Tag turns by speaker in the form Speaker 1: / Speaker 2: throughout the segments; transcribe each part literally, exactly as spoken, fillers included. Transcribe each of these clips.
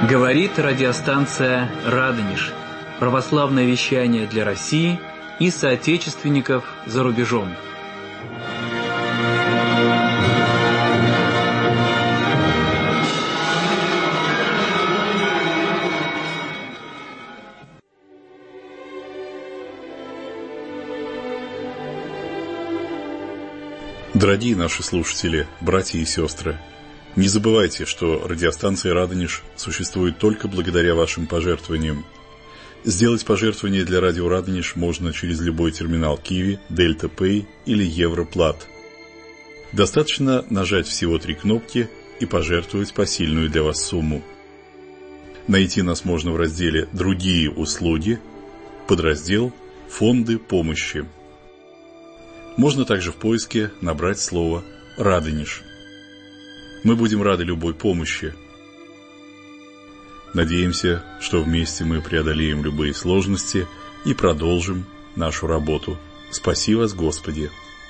Speaker 1: Говорит радиостанция «Радонеж». Православное вещание для России и соотечественников за рубежом.
Speaker 2: Дорогие наши слушатели, братья и сестры, не забывайте, что радиостанция «Радонеж» существует только благодаря вашим пожертвованиям. Сделать пожертвование для радио «Радонеж» можно через любой терминал Киви, Дельта Пэй или Европлат. Достаточно нажать всего три кнопки и пожертвовать посильную для вас сумму. Найти нас можно в разделе «Другие услуги», подраздел «Фонды помощи». Можно также в поиске набрать слово «Радонеж». Мы будем рады любой помощи. Надеемся, что вместе мы преодолеем любые сложности и продолжим нашу работу. Спаси вас, Господи!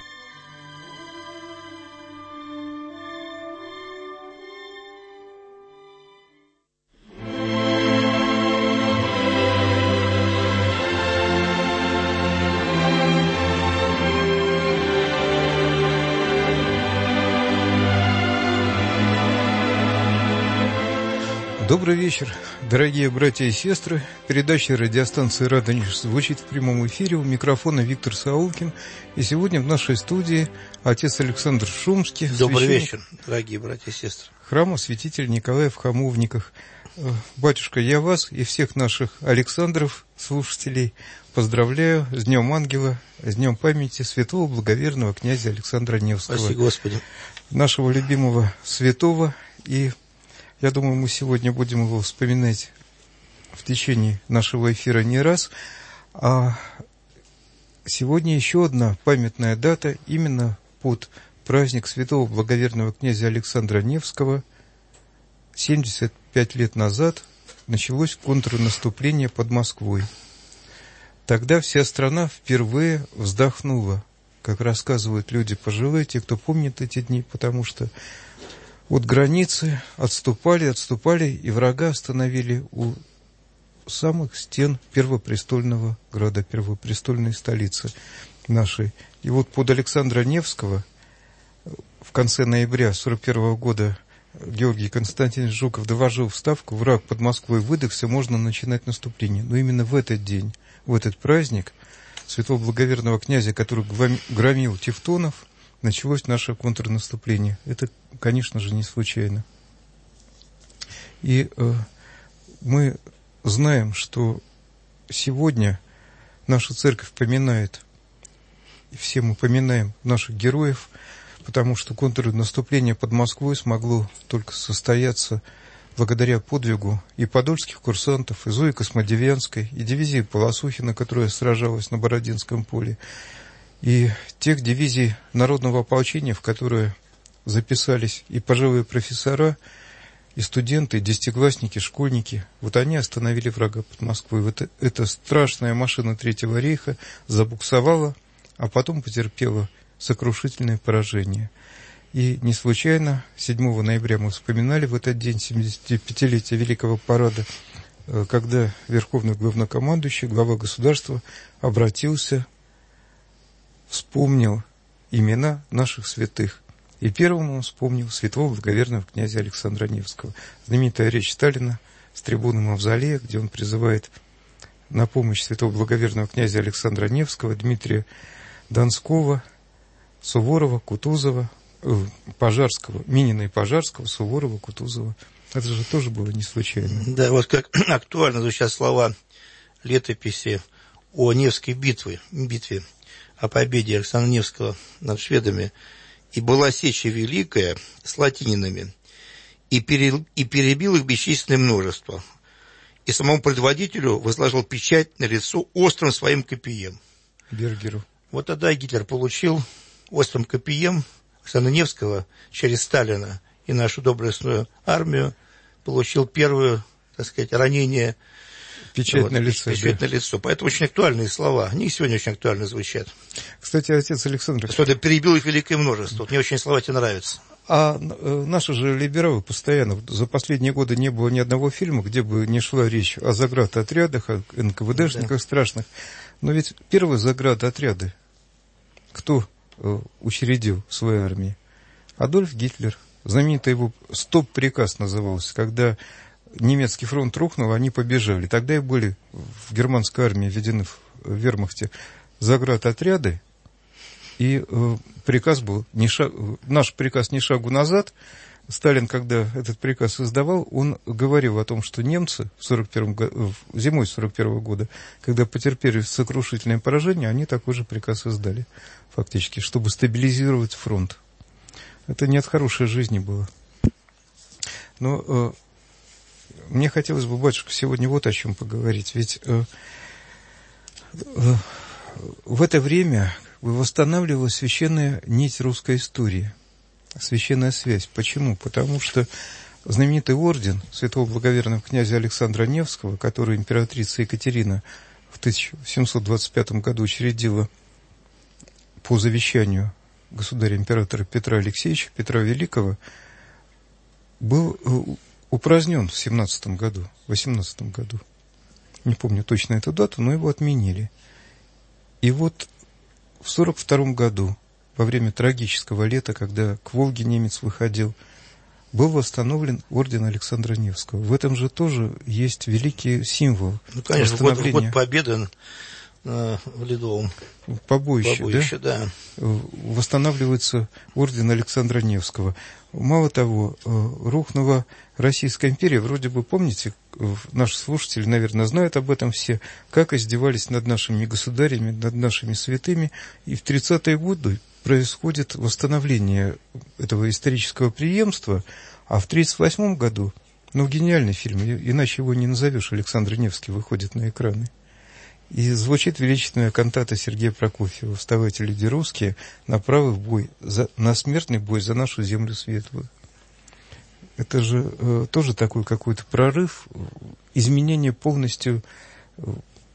Speaker 3: Добрый вечер, дорогие братья и сестры. Передача радиостанции «Радонеж» звучит в прямом эфире. У микрофона Виктор Саулкин. И сегодня в нашей студии отец Александр Шумский.
Speaker 4: Добрый вечер, дорогие братья и сестры.
Speaker 3: Храма святителя Николая в Хамовниках. Батюшка, я вас и всех наших Александров, слушателей, поздравляю с Днем Ангела, с Днем памяти святого благоверного князя Александра Невского.
Speaker 4: Спаси Господи.
Speaker 3: Нашего любимого святого. И я думаю, мы сегодня будем его вспоминать в течение нашего эфира не раз. А сегодня еще одна памятная дата именно под праздник святого благоверного князя Александра Невского. семьдесят пять лет назад началось контрнаступление под Москвой. Тогда вся страна впервые вздохнула, как рассказывают люди пожилые, те, кто помнит эти дни, потому что от границы отступали, отступали, и врага остановили у самых стен первопрестольного града, первопрестольной столицы нашей. И вот под Александра Невского в конце ноября сорок первого года Георгий Константинович Жуков доложил в Ставку: враг под Москвой выдохся, можно начинать наступление. Но именно в этот день, в этот праздник святого благоверного князя, который громил тевтонов, началось наше контрнаступление. Это, конечно же, не случайно. И э, мы знаем, что сегодня наша церковь поминает, и все мы поминаем наших героев, потому что контрнаступление под Москвой смогло только состояться благодаря подвигу и подольских курсантов, и Зои Космодемьянской, и дивизии Полосухина, которая сражалась на Бородинском поле, и тех дивизий народного ополчения, в которые записались и пожилые профессора, и студенты, и десятиклассники, школьники. Вот они остановили врага под Москвой. Вот эта страшная машина Третьего рейха забуксовала, а потом потерпела сокрушительное поражение. И не случайно седьмого ноября мы вспоминали в этот день семидесятипятилетие Великого парада, когда Верховный главнокомандующий, глава государства, обратился, вспомнил имена наших святых. И первым он вспомнил святого благоверного князя Александра Невского. Знаменитая речь Сталина с трибуны Мавзолея, где он призывает на помощь святого благоверного князя Александра Невского, Дмитрия Донского, Суворова, Кутузова, э, Пожарского, Минина и Пожарского, Суворова, Кутузова. Это же тоже было не случайно.
Speaker 4: Да, вот как актуально звучат слова летописи о Невской битве, битве, о победе Александра Невского над шведами. «И была сеча великая с латининами, и, пере, и перебил их бесчисленное множество, и самому предводителю возложил печать на лицо острым своим копьем».
Speaker 3: Бергеру.
Speaker 4: Вот тогда Гитлер получил острым копьем Александра Невского через Сталина и нашу доблестную армию, получил первое, так сказать, ранение
Speaker 3: Печать
Speaker 4: вот,
Speaker 3: на лицо.
Speaker 4: Печать
Speaker 3: да.
Speaker 4: на лицо. Поэтому очень актуальные слова. Они сегодня очень актуально звучат.
Speaker 3: Кстати, отец Александр...
Speaker 4: Особенно перебил их великое множество. Вот мне очень слова эти нравятся.
Speaker 3: А наши же либералы постоянно, за последние годы не было ни одного фильма, где бы не шла речь о заградотрядах, о эн ка вэ дэшниках да. страшных. Но ведь первые заградотряды кто учредил в своей армии? Адольф Гитлер. Знаменитый его стоп-приказ назывался, когда немецкий фронт рухнул, они побежали. Тогда и были в германской армии введены в вермахте заградотряды, и э, приказ был, не шаг, наш приказ «ни шагу назад». Сталин, когда этот приказ издавал, он говорил о том, что немцы в сорок первом году, зимой сорок первого года, когда потерпели сокрушительное поражение, они такой же приказ издали, фактически, чтобы стабилизировать фронт. Это не от хорошей жизни было. Но э, мне хотелось бы, батюшка, сегодня вот о чем поговорить. Ведь э, э, в это время восстанавливалась священная нить русской истории, священная связь. Почему? Потому что знаменитый орден святого благоверного князя Александра Невского, который императрица Екатерина в тысяча семьсот двадцать пятом году учредила по завещанию государя-императора Петра Алексеевича, Петра Великого, был упразднен в семнадцатом году, в восемнадцатом году. Не помню точно эту дату, но его отменили. И вот в сорок втором году, во время трагического лета, когда к Волге немец выходил, был восстановлен орден Александра Невского. В этом же тоже есть великий символ.
Speaker 4: Ну, конечно, год, год победы э, в Ледовом
Speaker 3: побоище,
Speaker 4: побоище да?
Speaker 3: да? Восстанавливается орден Александра Невского. Мало того, рухнула Российская империя. Вроде бы, помните, наши слушатели, наверное, знают об этом все, как издевались над нашими государями, над нашими святыми. И в тридцатые годы происходит восстановление этого исторического преемства, а в тридцать восьмом году, ну, гениальный фильм, иначе его не назовешь, Александр Невский выходит на экраны. И звучит величественная кантата Сергея Прокофьева «Вставайте, люди русские, на правый бой, за, на смертный бой за нашу землю светлую». Это же э, тоже такой какой-то прорыв, изменение полностью, э,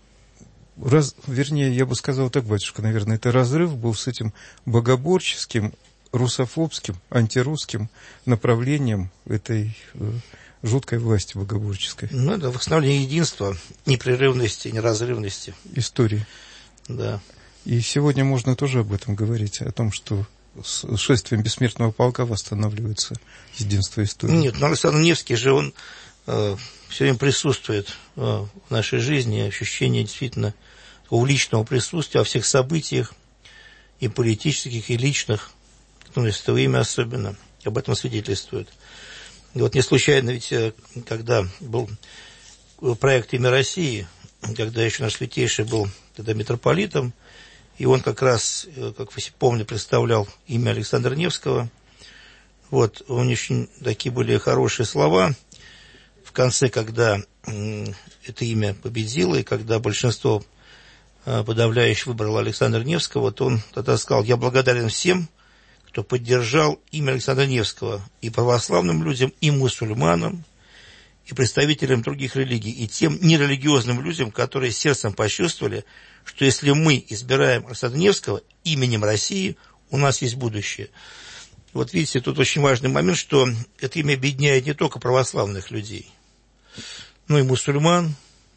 Speaker 3: раз, вернее, я бы сказал так, батюшка, наверное, это разрыв был с этим богоборческим, русофобским, антирусским направлением этой э, жуткой власти богоборческой.
Speaker 4: Ну, это восстановление единства, непрерывности, неразрывности.
Speaker 3: Истории.
Speaker 4: Да.
Speaker 3: И сегодня можно тоже об этом говорить, о том, что с шествием бессмертного полка восстанавливается единство истории.
Speaker 4: Нет, но Александр Невский же, он э, все время присутствует э, в нашей жизни, ощущение действительно личного присутствия во всех событиях, и политических, и личных, ну, в это время особенно, об этом свидетельствует. И вот не случайно, ведь когда был проект «Имя России», когда еще наш святейший был тогда митрополитом, и он как раз, как вы помните, представлял имя Александра Невского, вот, у него очень такие были хорошие слова в конце, когда это имя победило, и когда большинство подавляющее выбрало Александра Невского, вот он тогда сказал: «Я благодарен всем, кто поддержал имя Александра Невского, и православным людям, и мусульманам, и представителям других религий, и тем нерелигиозным людям, которые сердцем почувствовали, что если мы избираем Александра Невского именем России, у нас есть будущее». Вот видите, тут очень важный момент, что это имя объединяет не только православных людей, но и мусульман,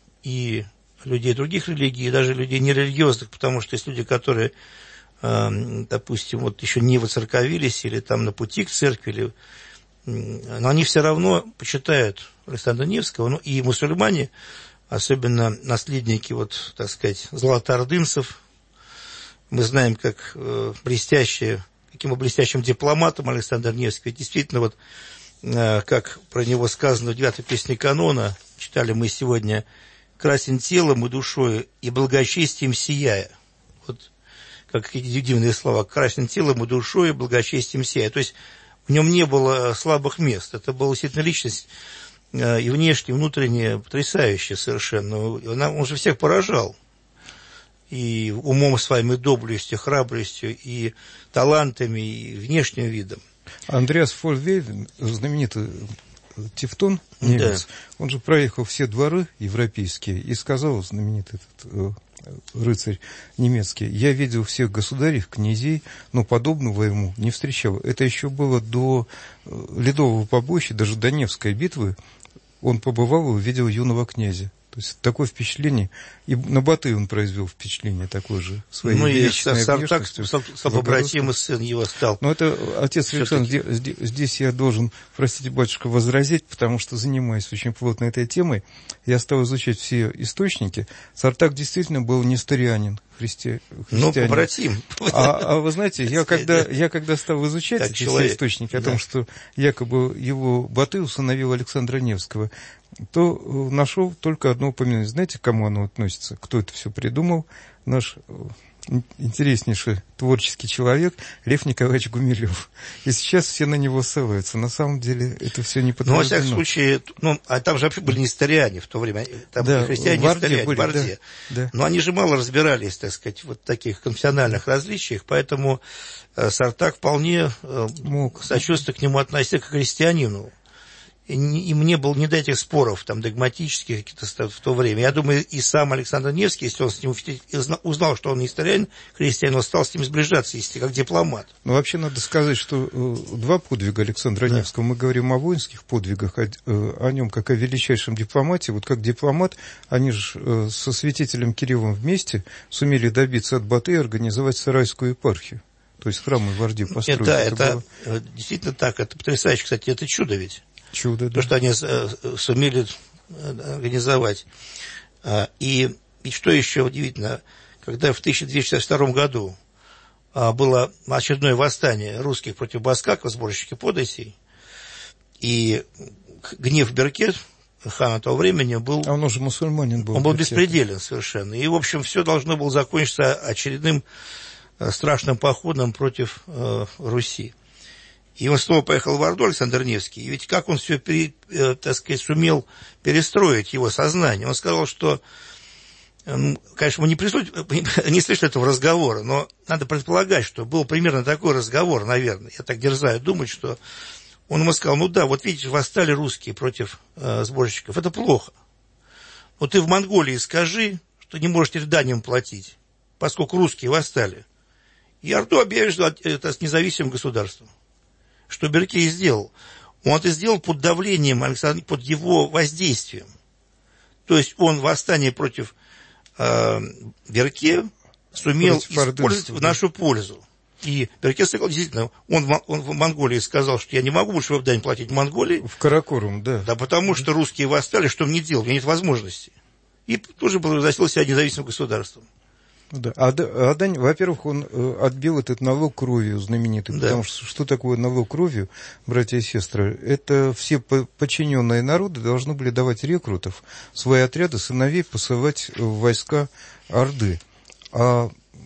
Speaker 4: и людей других религий, и даже людей нерелигиозных, потому что есть люди, которые, допустим, вот еще не воцерковились или там на пути к церкви, или, но они все равно почитают Александра Невского, ну, и мусульмане, особенно наследники, вот, так сказать, золотоордынцев. Мы знаем, как э, блестящие, каким блестящим дипломатом Александр Невский. Ведь действительно, вот, э, как про него сказано в девятой песне канона, читали мы сегодня: «Красен телом и душою, и благочестием сияя». Вот, как какие дивные слова: «Красен телом и душою, и благочестием сияя». То есть в нем не было слабых мест. Это была действительно личность и внешне, и внутренне потрясающая совершенно. Он же всех поражал. И умом своим, и доблестью, и храбростью, и талантами, и внешним видом.
Speaker 3: Андреас Фольвейден, знаменитый Тевтон, немец,
Speaker 4: да.
Speaker 3: Он же проехал все дворы европейские и сказал, знаменитый этот рыцарь немецкий: я видел всех государей, князей, но подобного ему не встречал. Это еще было до Ледового побоища, даже до Невской битвы. Он побывал и увидел юного князя. То есть такое впечатление, и на Батыя он произвел впечатление такое же, своей
Speaker 4: ну,
Speaker 3: величественной
Speaker 4: внешностью. Ну, и побратимый сын его стал.
Speaker 3: Но это, отец Александр, здесь, здесь я должен, простите, батюшка, возразить, потому что, занимаясь очень плотно этой темой, я стал изучать все источники. Сартак действительно был несторианин, христи... христианин.
Speaker 4: Ну, побратим.
Speaker 3: А, а вы знаете, я когда, я когда стал изучать
Speaker 4: как
Speaker 3: эти
Speaker 4: человек,
Speaker 3: все источники,
Speaker 4: да.
Speaker 3: о том, что якобы его Батый усыновил Александра Невского, то нашел только одно упоминание. Знаете, к кому оно относится? Кто это все придумал? Наш интереснейший творческий человек Лев Николаевич Гумилев. И сейчас все на него ссылаются. На самом деле это все не подтверждено.
Speaker 4: Ну, во всяком случае, ну, а там же вообще были несториане в то время. Там
Speaker 3: да,
Speaker 4: были христиане, несториане, в Орде.
Speaker 3: Да, да.
Speaker 4: Но они же мало разбирались, так сказать, вот в таких конфессиональных различиях, поэтому э, Сартак вполне э, мог сочувственно к нему относиться как к христианину. И им не было ни до этих споров там, догматических каких-то в то время. Я думаю, и сам Александр Невский, если он с ним узнал, что он не христианин, христианин, он стал с ним сближаться, если как дипломат.
Speaker 3: Ну, вообще, надо сказать, что э, два подвига Александра да. Невского. Мы говорим о воинских подвигах, о, э, о нем как о величайшем дипломате. Вот как дипломат, они же э, со святителем Кириллом вместе сумели добиться от Батыя организовать Сарайскую епархию. То есть храмы в Орде построить.
Speaker 4: Да,
Speaker 3: это,
Speaker 4: это,
Speaker 3: было...
Speaker 4: это действительно так. Это потрясающе, кстати, это чудо ведь.
Speaker 3: Чудо, да.
Speaker 4: То, что они сумели организовать. И, и что еще удивительно, когда в тысяча двести шестьдесят втором году было очередное восстание русских против баскаков, сборщики податей, и гнев Берке, хана того времени, был...
Speaker 3: А он уже мусульманин был.
Speaker 4: Он был беспределен совершенно. И, в общем, все должно было закончиться очередным страшным походом против э, Руси. И он снова поехал в Орду, Александр Невский. И ведь как он все, пере, э, так сказать, сумел перестроить его сознание. Он сказал, что, э, конечно, мы не, прислуш... не слышали этого разговора, но надо предполагать, что был примерно такой разговор, наверное. Я так дерзаю думать, что он ему сказал: ну да, вот видите, восстали русские против э, сборщиков. Это плохо. Но ты в Монголии скажи, что не можешь теперь дань им платить, поскольку русские восстали. И Орду объявишь это независимым государством. Что Берке и сделал. Он это сделал под давлением Александра, под его воздействием. То есть он восстание против э, Берке сумел против использовать Орды, в нашу пользу. И Берке сказал, действительно, он, он в Монголии сказал, что я не могу больше в дань платить в Монголии.
Speaker 3: В Каракорум, да.
Speaker 4: Да, потому что русские восстали, что мне делать? У меня нет возможности. И тоже провозгласил себя независимым государством.
Speaker 3: Да. А, а дань, во-первых, он э, отбил этот налог кровью знаменитый, да. Потому что что такое налог кровью, братья и сестры? Это все по- подчиненные народы должны были давать рекрутов, свои отряды сыновей посылать в войска Орды. А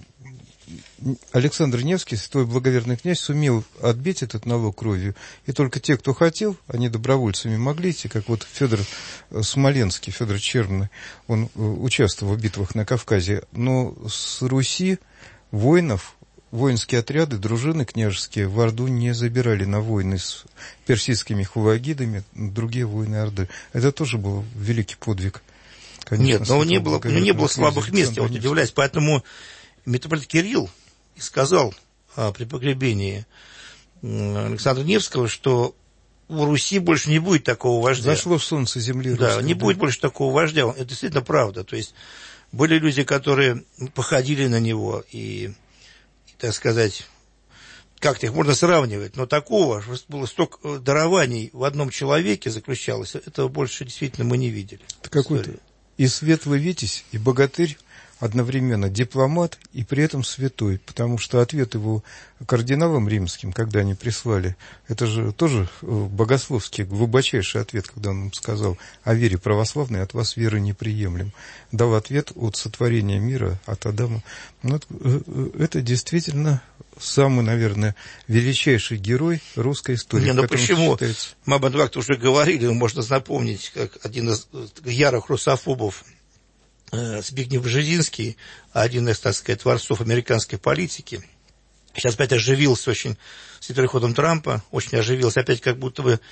Speaker 3: Александр Невский, святой благоверный князь, сумел отбить этот налог кровью, и только те, кто хотел, они добровольцами могли идти, как вот Федор Смоленский, Федор Черный, он участвовал в битвах на Кавказе, но с Руси воинов, воинские отряды, дружины княжеские в Орду не забирали на войны с персидскими хулагидами, другие воины Орды. Это тоже был великий подвиг. Конечно,
Speaker 4: нет, но не было, не было слабых мест, я вот удивляюсь, поэтому митрополит Кирилл и сказал а, при погребении Александра Невского, что у Руси больше не будет такого вождя.
Speaker 3: Зашло солнце земли.
Speaker 4: Да,
Speaker 3: русской,
Speaker 4: не
Speaker 3: да.
Speaker 4: будет больше такого вождя. Это действительно правда. То есть были люди, которые походили на него и, и так сказать, как-то их можно сравнивать, но такого, было столько дарований в одном человеке заключалось, этого больше действительно мы не видели.
Speaker 3: Это какой-то и светлый витязь, и богатырь, одновременно дипломат и при этом святой, потому что ответ его кардиналам римским, когда они прислали, это же тоже богословский, глубочайший ответ, когда он им сказал: о вере православной от вас веры не приемлем. Дал ответ от сотворения мира, от Адама. Ну, это действительно самый, наверное, величайший герой русской истории.
Speaker 4: Не, ну почему? Считается... Мы об этом уже говорили, можно напомнить, как один из ярых русофобов Збигнев Бжезинский, один из, так сказать, творцов американской политики, сейчас опять оживился очень с переходом Трампа, очень оживился, опять как будто бы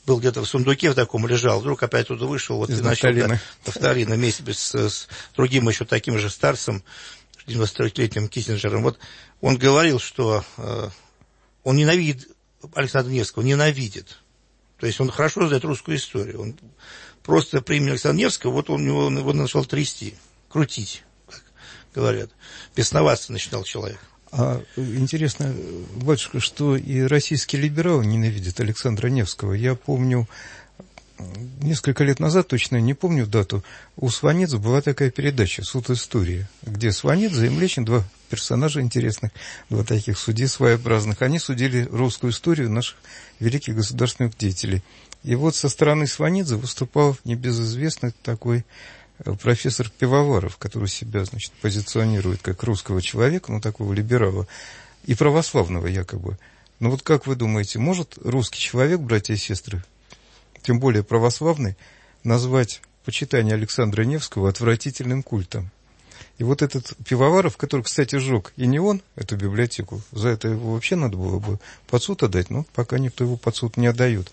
Speaker 4: был где-то в сундуке в таком лежал, вдруг опять туда вышел, вот, и начал да, Нафталина вместе с, с другим еще таким же старцем, девяностотрехлетним Киссинджером. Вот он говорил, что э, он ненавидит Александра Невского, ненавидит. То есть он хорошо знает русскую историю. Он просто при имени Александра Невского, вот он его, его начал трясти, крутить, как говорят. Бесноваться начинал человек.
Speaker 3: А интересно, батюшка, что и российские либералы ненавидят Александра Невского. Я помню, несколько лет назад, точно не помню дату, у Сванидзе была такая передача «Суд истории», где Сванидзе и Млечин, два персонажа интересных, два таких судьи своеобразных, они судили русскую историю наших великих государственных деятелей. И вот со стороны Сванидзе выступал небезызвестный такой профессор Пивоваров, который себя, значит, позиционирует как русского человека, ну, такого либерала, и православного якобы. Ну, вот как вы думаете, может русский человек, братья и сестры, тем более православный, назвать почитание Александра Невского отвратительным культом? И вот этот Пивоваров, который, кстати, сжег и не он, эту библиотеку, за это его вообще надо было бы под суд отдать, но пока никто его под суд не отдает.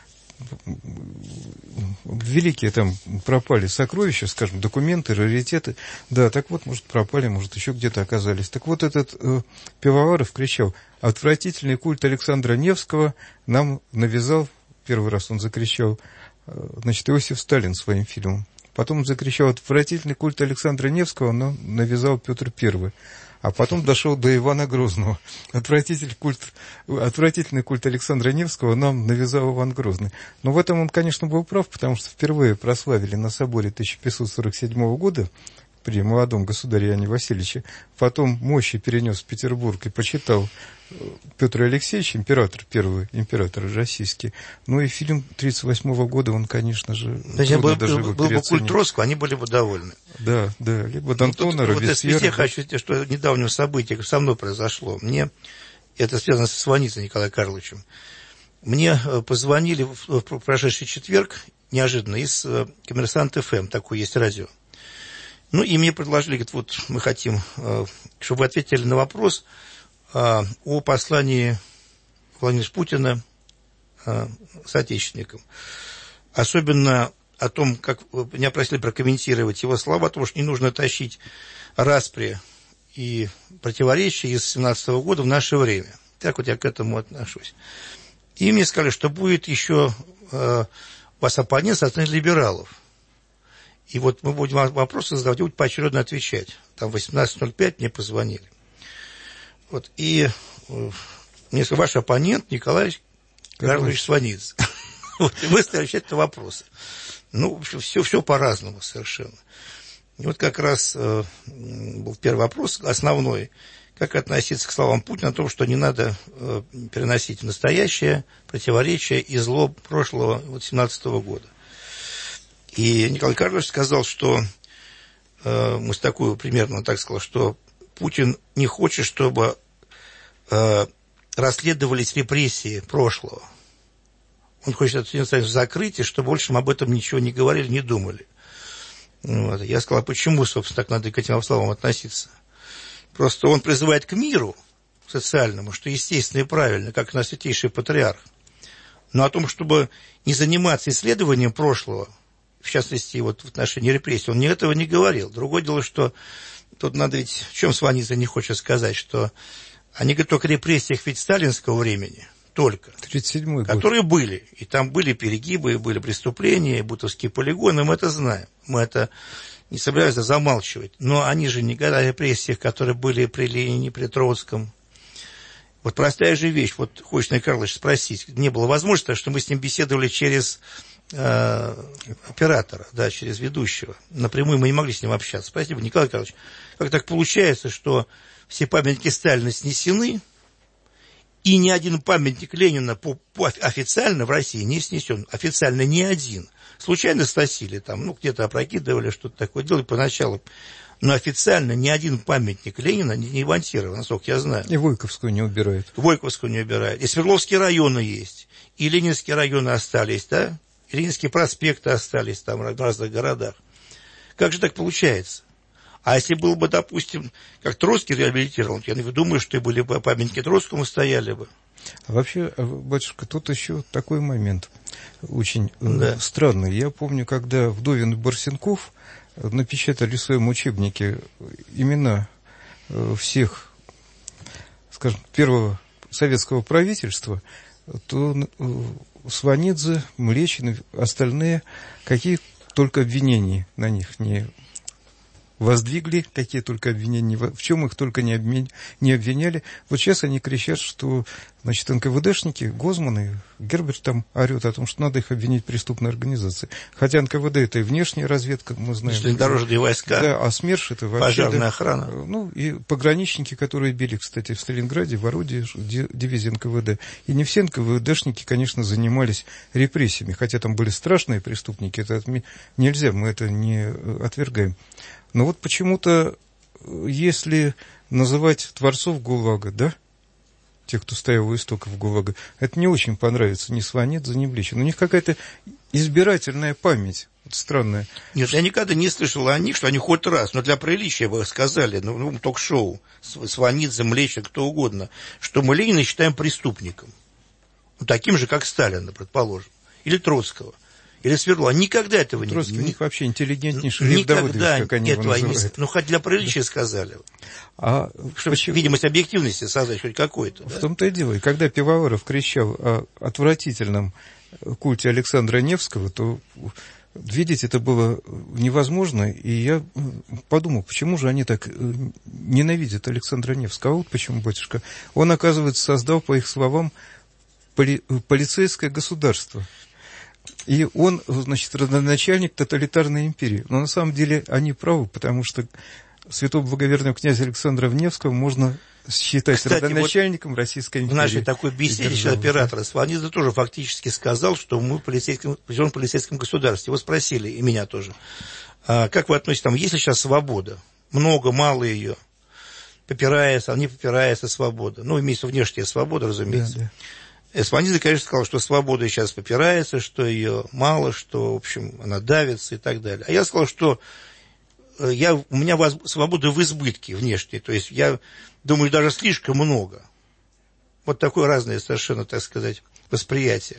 Speaker 3: Великие там пропали сокровища, скажем, документы, раритеты. Да, так вот, может, пропали, может, еще где-то оказались. Так вот, этот э, Пивоваров кричал: отвратительный культ Александра Невского нам навязал, первый раз он закричал, э, значит, Иосиф Сталин своим фильмом. Потом он закричал: отвратительный культ Александра Невского нам навязал Петр Первый. А потом дошел до Ивана Грозного. Отвратительный культ, отвратительный культ Александра Невского нам навязал Иван Грозный. Но в этом он, конечно, был прав, потому что впервые прославили на соборе тысяча пятьсот сорок седьмого года при молодом государе Иоанне Васильевиче. Потом мощи перенес в Петербург и почитал Петр Алексеевич, император, первый император российский. Ну и фильм тридцать восьмого года, он, конечно же,
Speaker 4: трудно был, даже был, был бы культ Троцкого, они были бы довольны.
Speaker 3: Да, да, либо Д'Антона,
Speaker 4: ну,
Speaker 3: Робеспьера. Вот
Speaker 4: я хочу сказать, что недавнее событие со мной произошло. Мне, это связано со Сванидзе Николаем Карловичем. Мне позвонили в прошедший четверг, неожиданно, из Коммерсант эф эм, такое есть радио. Ну, и мне предложили, говорят, вот мы хотим, чтобы вы ответили на вопрос о послании Владимира Путина соотечественникам. Особенно о том, как меня просили прокомментировать его слова, о том, что не нужно тащить распри и противоречия из семнадцатого года в наше время. Так вот я к этому отношусь. И мне сказали, что будет еще э, у вас оппонент со стороны либералов. И вот мы будем вопросы задавать, и будем поочередно отвечать. Там в восемнадцать ноль пять мне позвонили. Вот, и э, мне сказали: ваш оппонент Николай Карлович Сванидзе. Вот, и мы стали отвечать на вопросы. Ну, в общем, все, все по-разному совершенно. И вот как раз э, был первый вопрос, основной. Как относиться к словам Путина о том, что не надо э, переносить в настоящее противоречие и зло прошлого вот, семнадцатого года. И Николай Карлович сказал, что, э, мы с такой примерно так сказал, что Путин не хочет, чтобы э, расследовались репрессии прошлого. Он хочет это закрыть, и чтобы больше мы об этом ничего не говорили, не думали. Вот. Я сказал: а почему, собственно, так надо к этим словам относиться? Просто он призывает к миру социальному, что естественно и правильно, как наш святейший патриарх. Но о том, чтобы не заниматься исследованием прошлого, в частности, вот в отношении репрессий, он ни этого не говорил. Другое дело, что тут надо ведь, в чем Сванидзе не хочет сказать, что они говорят только о репрессиях ведь сталинского времени, только,
Speaker 3: тридцать седьмой год,
Speaker 4: которые были. И там были перегибы, и были преступления, и бутовские полигоны, мы это знаем. Мы это не собираемся замалчивать. Но они же не говорят о репрессиях, которые были при Ленине, при Троцком. Вот простая же вещь. Вот хочешь, Николай Карлович, спросить. Не было возможности, что мы с ним беседовали через э, оператора, да, через ведущего. Напрямую мы не могли с ним общаться. Спасибо, Николай Карлович. Как так получается, что все памятники Сталина снесены, и ни один памятник Ленина по, по, официально в России не снесен. Официально ни один. Случайно сносили там, ну, где-то опрокидывали, что-то такое делали поначалу. Но официально ни один памятник Ленина не, не монтирован, насколько я знаю.
Speaker 3: И Войковскую не убирают.
Speaker 4: Войковскую не убирают. И Свердловские районы есть. И Ленинские районы остались, да? И Ленинские проспекты остались там в разных городах. Как же так получается? А если был бы, допустим, как Троцкий реабилитирован, я думаю, что и были бы памятники Троцкому стояли бы.
Speaker 3: А вообще, батюшка, тут еще такой момент. очень
Speaker 4: да.
Speaker 3: странные. Я помню, когда Вдовин и Барсенков напечатали в своем учебнике имена всех, скажем, первого советского правительства, то Сванидзе, Млечин, остальные, какие только обвинения на них не воздвигли, какие только обвинения, в чем их только не, обмен, не обвиняли. Вот сейчас они кричат, что, значит, эн ка вэ дэшники, Гозман и Герберт там орет о том, что надо их обвинить в преступной организации. Хотя эн ка вэ дэ это и внешняя разведка, мы знаем.
Speaker 4: Железнодорожные войска,
Speaker 3: да, а СМЕРШ это вообще...
Speaker 4: пожарная
Speaker 3: да,
Speaker 4: охрана.
Speaker 3: Ну, и пограничники, которые били, кстати, в Сталинграде, в орудии дивизии эн ка вэ дэ. И не все эн ка вэ дэшники, конечно, занимались репрессиями, хотя там были страшные преступники, это нельзя, мы это не отвергаем. Но вот почему-то, если называть творцов ГУЛАГа, да, тех, кто стоял у истоков ГУЛАГа, это не очень понравится ни Сванидзе, ни Млечин. У них какая-то избирательная память вот странная.
Speaker 4: Нет, я никогда не слышал о них, что они хоть раз, но для приличия вы сказали, ну, ну ток-шоу, Сванидзе, Млечин, кто угодно, что мы Ленина считаем преступником. Ну, таким же, как Сталина, предположим, или Троцкого. Или Свердлова. Никогда этого не было.
Speaker 3: Троцкий у них вообще интеллигентнейший Лев Давыдович, как они его называют.
Speaker 4: Ну, хоть для приличия да. сказали.
Speaker 3: А
Speaker 4: чтобы почему? Видимость объективности создать хоть какой-то.
Speaker 3: В
Speaker 4: да?
Speaker 3: том-то и дело. И когда Пивоваров кричал о отвратительном культе Александра Невского, то, видите, это было невозможно. И я подумал, почему же они так ненавидят Александра Невского. А вот почему, батюшка. Он, оказывается, создал, по их словам, поли- полицейское государство. И он, значит, родоначальник тоталитарной империи. Но на самом деле они правы, потому что святого благоверного князя Александра Невского можно считать Кстати, родоначальником вот Российской империи.
Speaker 4: В нашей такой беседе еще оператора Сванидзе тоже фактически сказал, что мы в полицейском, живем в полицейском государстве. Его спросили, и меня тоже. А как вы относитесь, там, есть ли сейчас свобода? Много, мало ее? Попирается, не попирается свобода. Ну, имеется внешняя свобода, разумеется. Да, да. Сванидзе, конечно, сказал, что свобода сейчас попирается, что ее мало, что, в общем, она давится и так далее. А я сказал, что я, у меня свобода в избытке внешней, то есть я думаю, даже слишком много. Вот такое разное совершенно, так сказать, восприятие,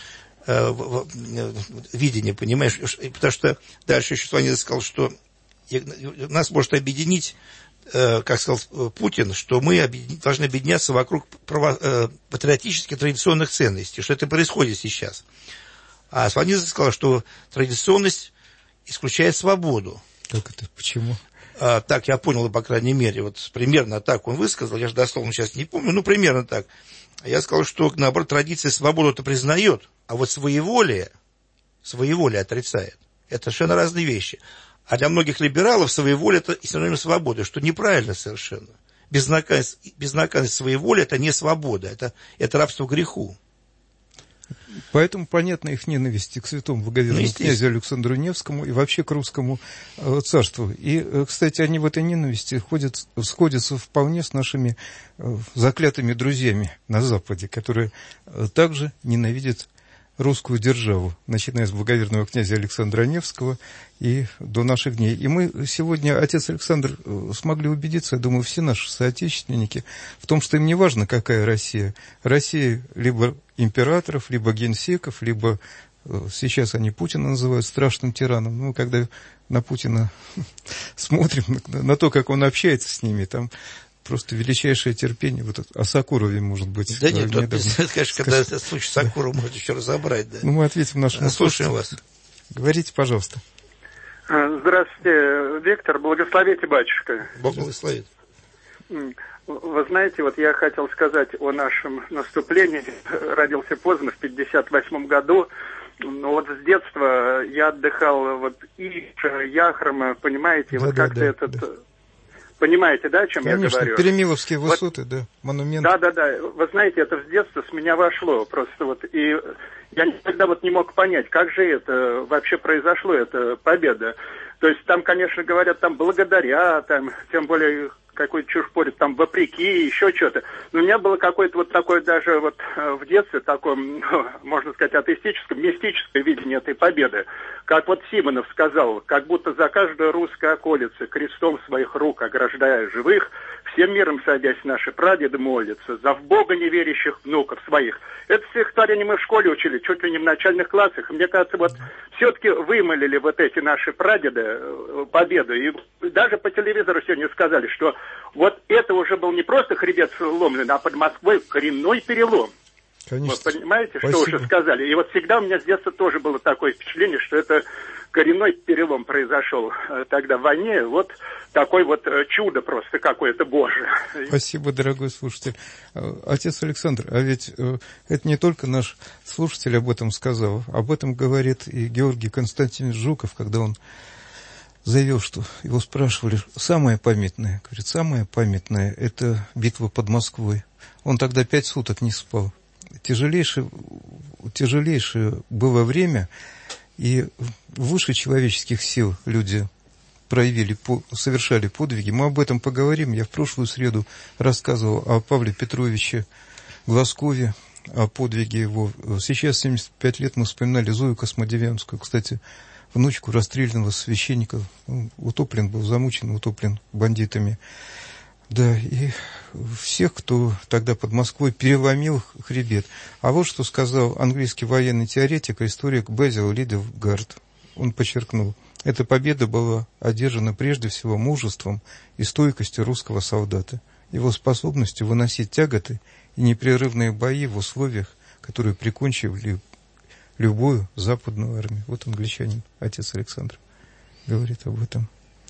Speaker 4: видение, понимаешь? Потому что дальше еще Сванидзе сказал, что нас может объединить, как сказал Путин, что мы объедин... должны объединяться вокруг право... э, патриотических традиционных ценностей, что это происходит сейчас. А Сванидзе сказал, что традиционность исключает свободу.
Speaker 3: Как это? Почему?
Speaker 4: А, так я понял, по крайней мере, вот примерно так он высказал, я же дословно сейчас не помню, ну, примерно так. Я сказал, что, наоборот, традиция свободу-то признает, а вот своеволие, своеволие отрицает. Это совершенно разные вещи. А для многих либералов своеволие – это синоним свободы, что неправильно совершенно. Безнаказанность, безнаказанность своеволия – это не свобода, это, это рабство греху.
Speaker 3: Поэтому понятна их ненависть к святому благоверному ну, князю Александру Невскому и вообще к русскому э, царству. И, э, кстати, они в этой ненависти ходят, сходятся вполне с нашими э, заклятыми друзьями на Западе, которые э, также ненавидят русскую державу, начиная с благоверного князя Александра Невского и до наших дней. И мы сегодня, отец Александр, смогли убедиться, я думаю, все наши соотечественники, в том, что им не важно, какая Россия. Россия либо императоров, либо генсеков, либо сейчас они Путина называют страшным тираном. Ну, когда на Путина смотрим, на то, как он общается с ними, там просто величайшее терпение. Вот о Сакурове, может быть.
Speaker 4: Да нет, тут, конечно, когда это случай Сакурова, да. Можно еще разобрать. Да.
Speaker 3: Ну, мы ответим нашему
Speaker 4: слушаем вас.
Speaker 3: Говорите, пожалуйста.
Speaker 5: Здравствуйте, Виктор. Благословите, батюшка.
Speaker 4: Бог благословит.
Speaker 5: Вы знаете, вот я хотел сказать о нашем наступлении. Родился поздно, в пятьдесят восьмом году. Но вот с детства я отдыхал вот Иша, Яхрома, понимаете, да, вот да, как-то да, этот... Да. Понимаете, да, о чем
Speaker 3: Конечно,
Speaker 5: я говорю?
Speaker 3: Перемиловские высоты, вот, да, монументы.
Speaker 5: Да, да, да. Вы знаете, это с детства с меня вошло просто вот. И я никогда вот не мог понять, как же это вообще произошло, эта победа. То есть там, конечно, говорят, там благодаря, там, тем более какой-то чушь порят, там вопреки, еще что-то. Но у меня было какое-то вот такое даже вот в детстве такое, можно сказать, атеистическое, мистическое видение этой победы. Как вот Симонов сказал, как будто за каждую русскую околицу крестом своих рук ограждая живых, всем миром садясь наши прадеды молятся, за в Бога неверящих внуков своих. Это стихотворение мы в школе учили, чуть ли не в начальных классах. Мне кажется, вот все-таки вымолили вот эти наши прадеды победу. И даже по телевизору сегодня сказали, что вот это уже был не просто хребет сломлен, а под Москвой коренной перелом.
Speaker 3: Конечно.
Speaker 5: Вы понимаете, что
Speaker 3: Спасибо.
Speaker 5: уже сказали? И вот всегда у меня с детства тоже было такое впечатление, что это коренной перелом произошел тогда в войне. Вот такое вот чудо просто какое-то Божие.
Speaker 3: Спасибо, дорогой слушатель. Отец Александр, а ведь это не только наш слушатель об этом сказал. Об этом говорит и Георгий Константинович Жуков, когда он заявил, что его спрашивали, самое памятное, говорит, самое памятное – это битва под Москвой. Он тогда пять суток не спал. Тяжелейшее, тяжелейшее было время, и выше человеческих сил люди проявили, совершали подвиги. Мы об этом поговорим. Я в прошлую среду рассказывал о Павле Петровиче Глазкове, о подвиге его. Сейчас, семьдесят пять лет, мы вспоминали Зою Космодемьянскую, кстати, внучку расстрелянного священника. Он утоплен был, замучен, утоплен бандитами. Да, и всех, кто тогда под Москвой переломил хребет. А вот что сказал английский военный теоретик и историк Безил Лидовгард. Он подчеркнул, эта победа была одержана прежде всего мужеством и стойкостью русского солдата, его способностью выносить тяготы и непрерывные бои в условиях, которые прикончили любую западную армию. Вот англичанин, отец Александр, говорит об этом.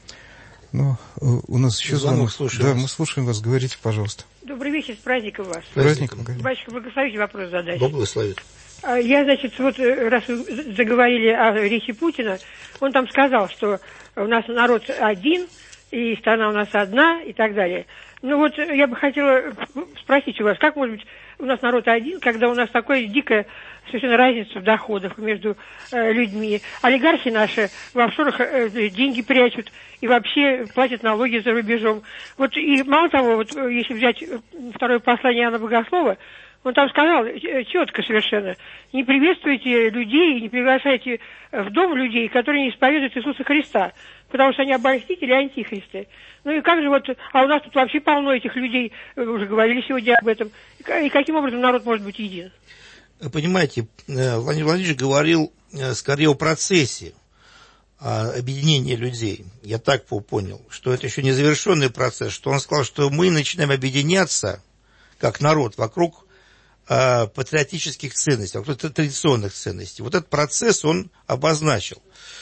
Speaker 3: Но э, у нас еще звонок. звонок. Да, вас. Мы слушаем вас. Говорите, пожалуйста.
Speaker 6: Добрый вечер, с праздником вас.
Speaker 3: С праздником.
Speaker 6: Батюшка, благословите, вопрос задать.
Speaker 4: Бог благословит.
Speaker 6: Я, значит, вот раз вы заговорили о речи Путина, он там сказал, что у нас народ один, и страна у нас одна, и так далее. Ну вот я бы хотела спросить у вас, как может быть у нас народ один, когда у нас такая дикая совершенно разница в доходах между э, людьми. Олигархи наши в офшорах э, деньги прячут и вообще платят налоги за рубежом. Вот и мало того, вот если взять второе послание Иоанна Богослова, он там сказал четко совершенно, не приветствуйте людей, не приглашайте в дом людей, которые не исповедуют Иисуса Христа, потому что они обольстители и антихристы. Ну и как же вот, а у нас тут вообще полно этих людей, вы уже говорили сегодня об этом, и каким образом народ может быть един?
Speaker 4: Понимаете, Владимир Владимирович говорил скорее о процессе объединения людей. Я так понял, что это еще не завершенный процесс, что он сказал, что мы начинаем объединяться, как народ, вокруг патриотических ценностей, вокруг традиционных ценностей. Вот этот процесс он обозначил.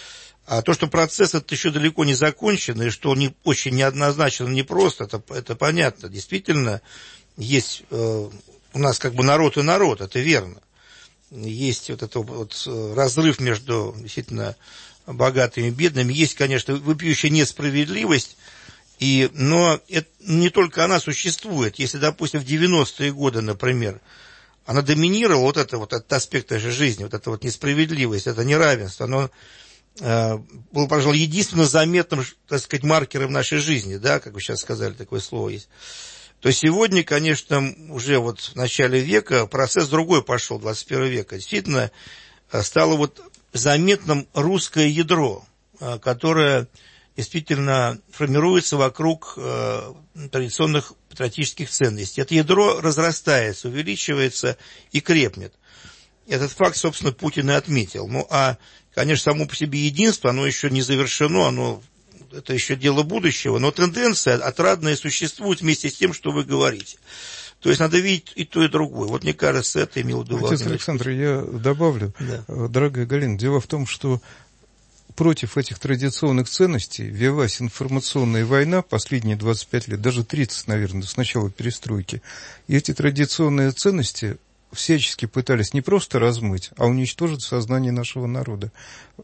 Speaker 4: А то, что процесс этот еще далеко не закончен, и что он не, очень неоднозначен, непросто, это, это понятно. Действительно, есть э, у нас как бы народ и народ, это верно. Есть вот этот вот разрыв между действительно богатыми и бедными. Есть, конечно, вопиющая несправедливость, и, но это, не только она существует. Если, допустим, в девяностые годы, например, она доминировала, вот это вот этот аспект нашей жизни, вот эта вот несправедливость, это неравенство, оно э, было, пожалуй, единственно заметным, так сказать, маркером нашей жизни, да, как вы сейчас сказали, такое слово есть. То сегодня, конечно, уже вот в начале века процесс другой пошел, двадцать первого века. Действительно, стало вот заметным русское ядро, которое действительно формируется вокруг э, традиционных патриотических ценностей. Это ядро разрастается, увеличивается и крепнет. Этот факт, собственно, Путин и отметил. Ну, а, конечно, само по себе единство, оно еще не завершено, оно, это еще дело будущего, но тенденция отрадная существует вместе с тем, что вы говорите. То есть надо видеть и то, и другое. Вот мне кажется, это имел в виду Владимир.
Speaker 3: Отец Александр, я добавлю, да. Дорогая Галина, дело в том, что против этих традиционных ценностей велась информационная война последние двадцать пять лет, даже тридцать, наверное, с начала перестройки. И эти традиционные ценности всячески пытались не просто размыть, а уничтожить сознание нашего народа.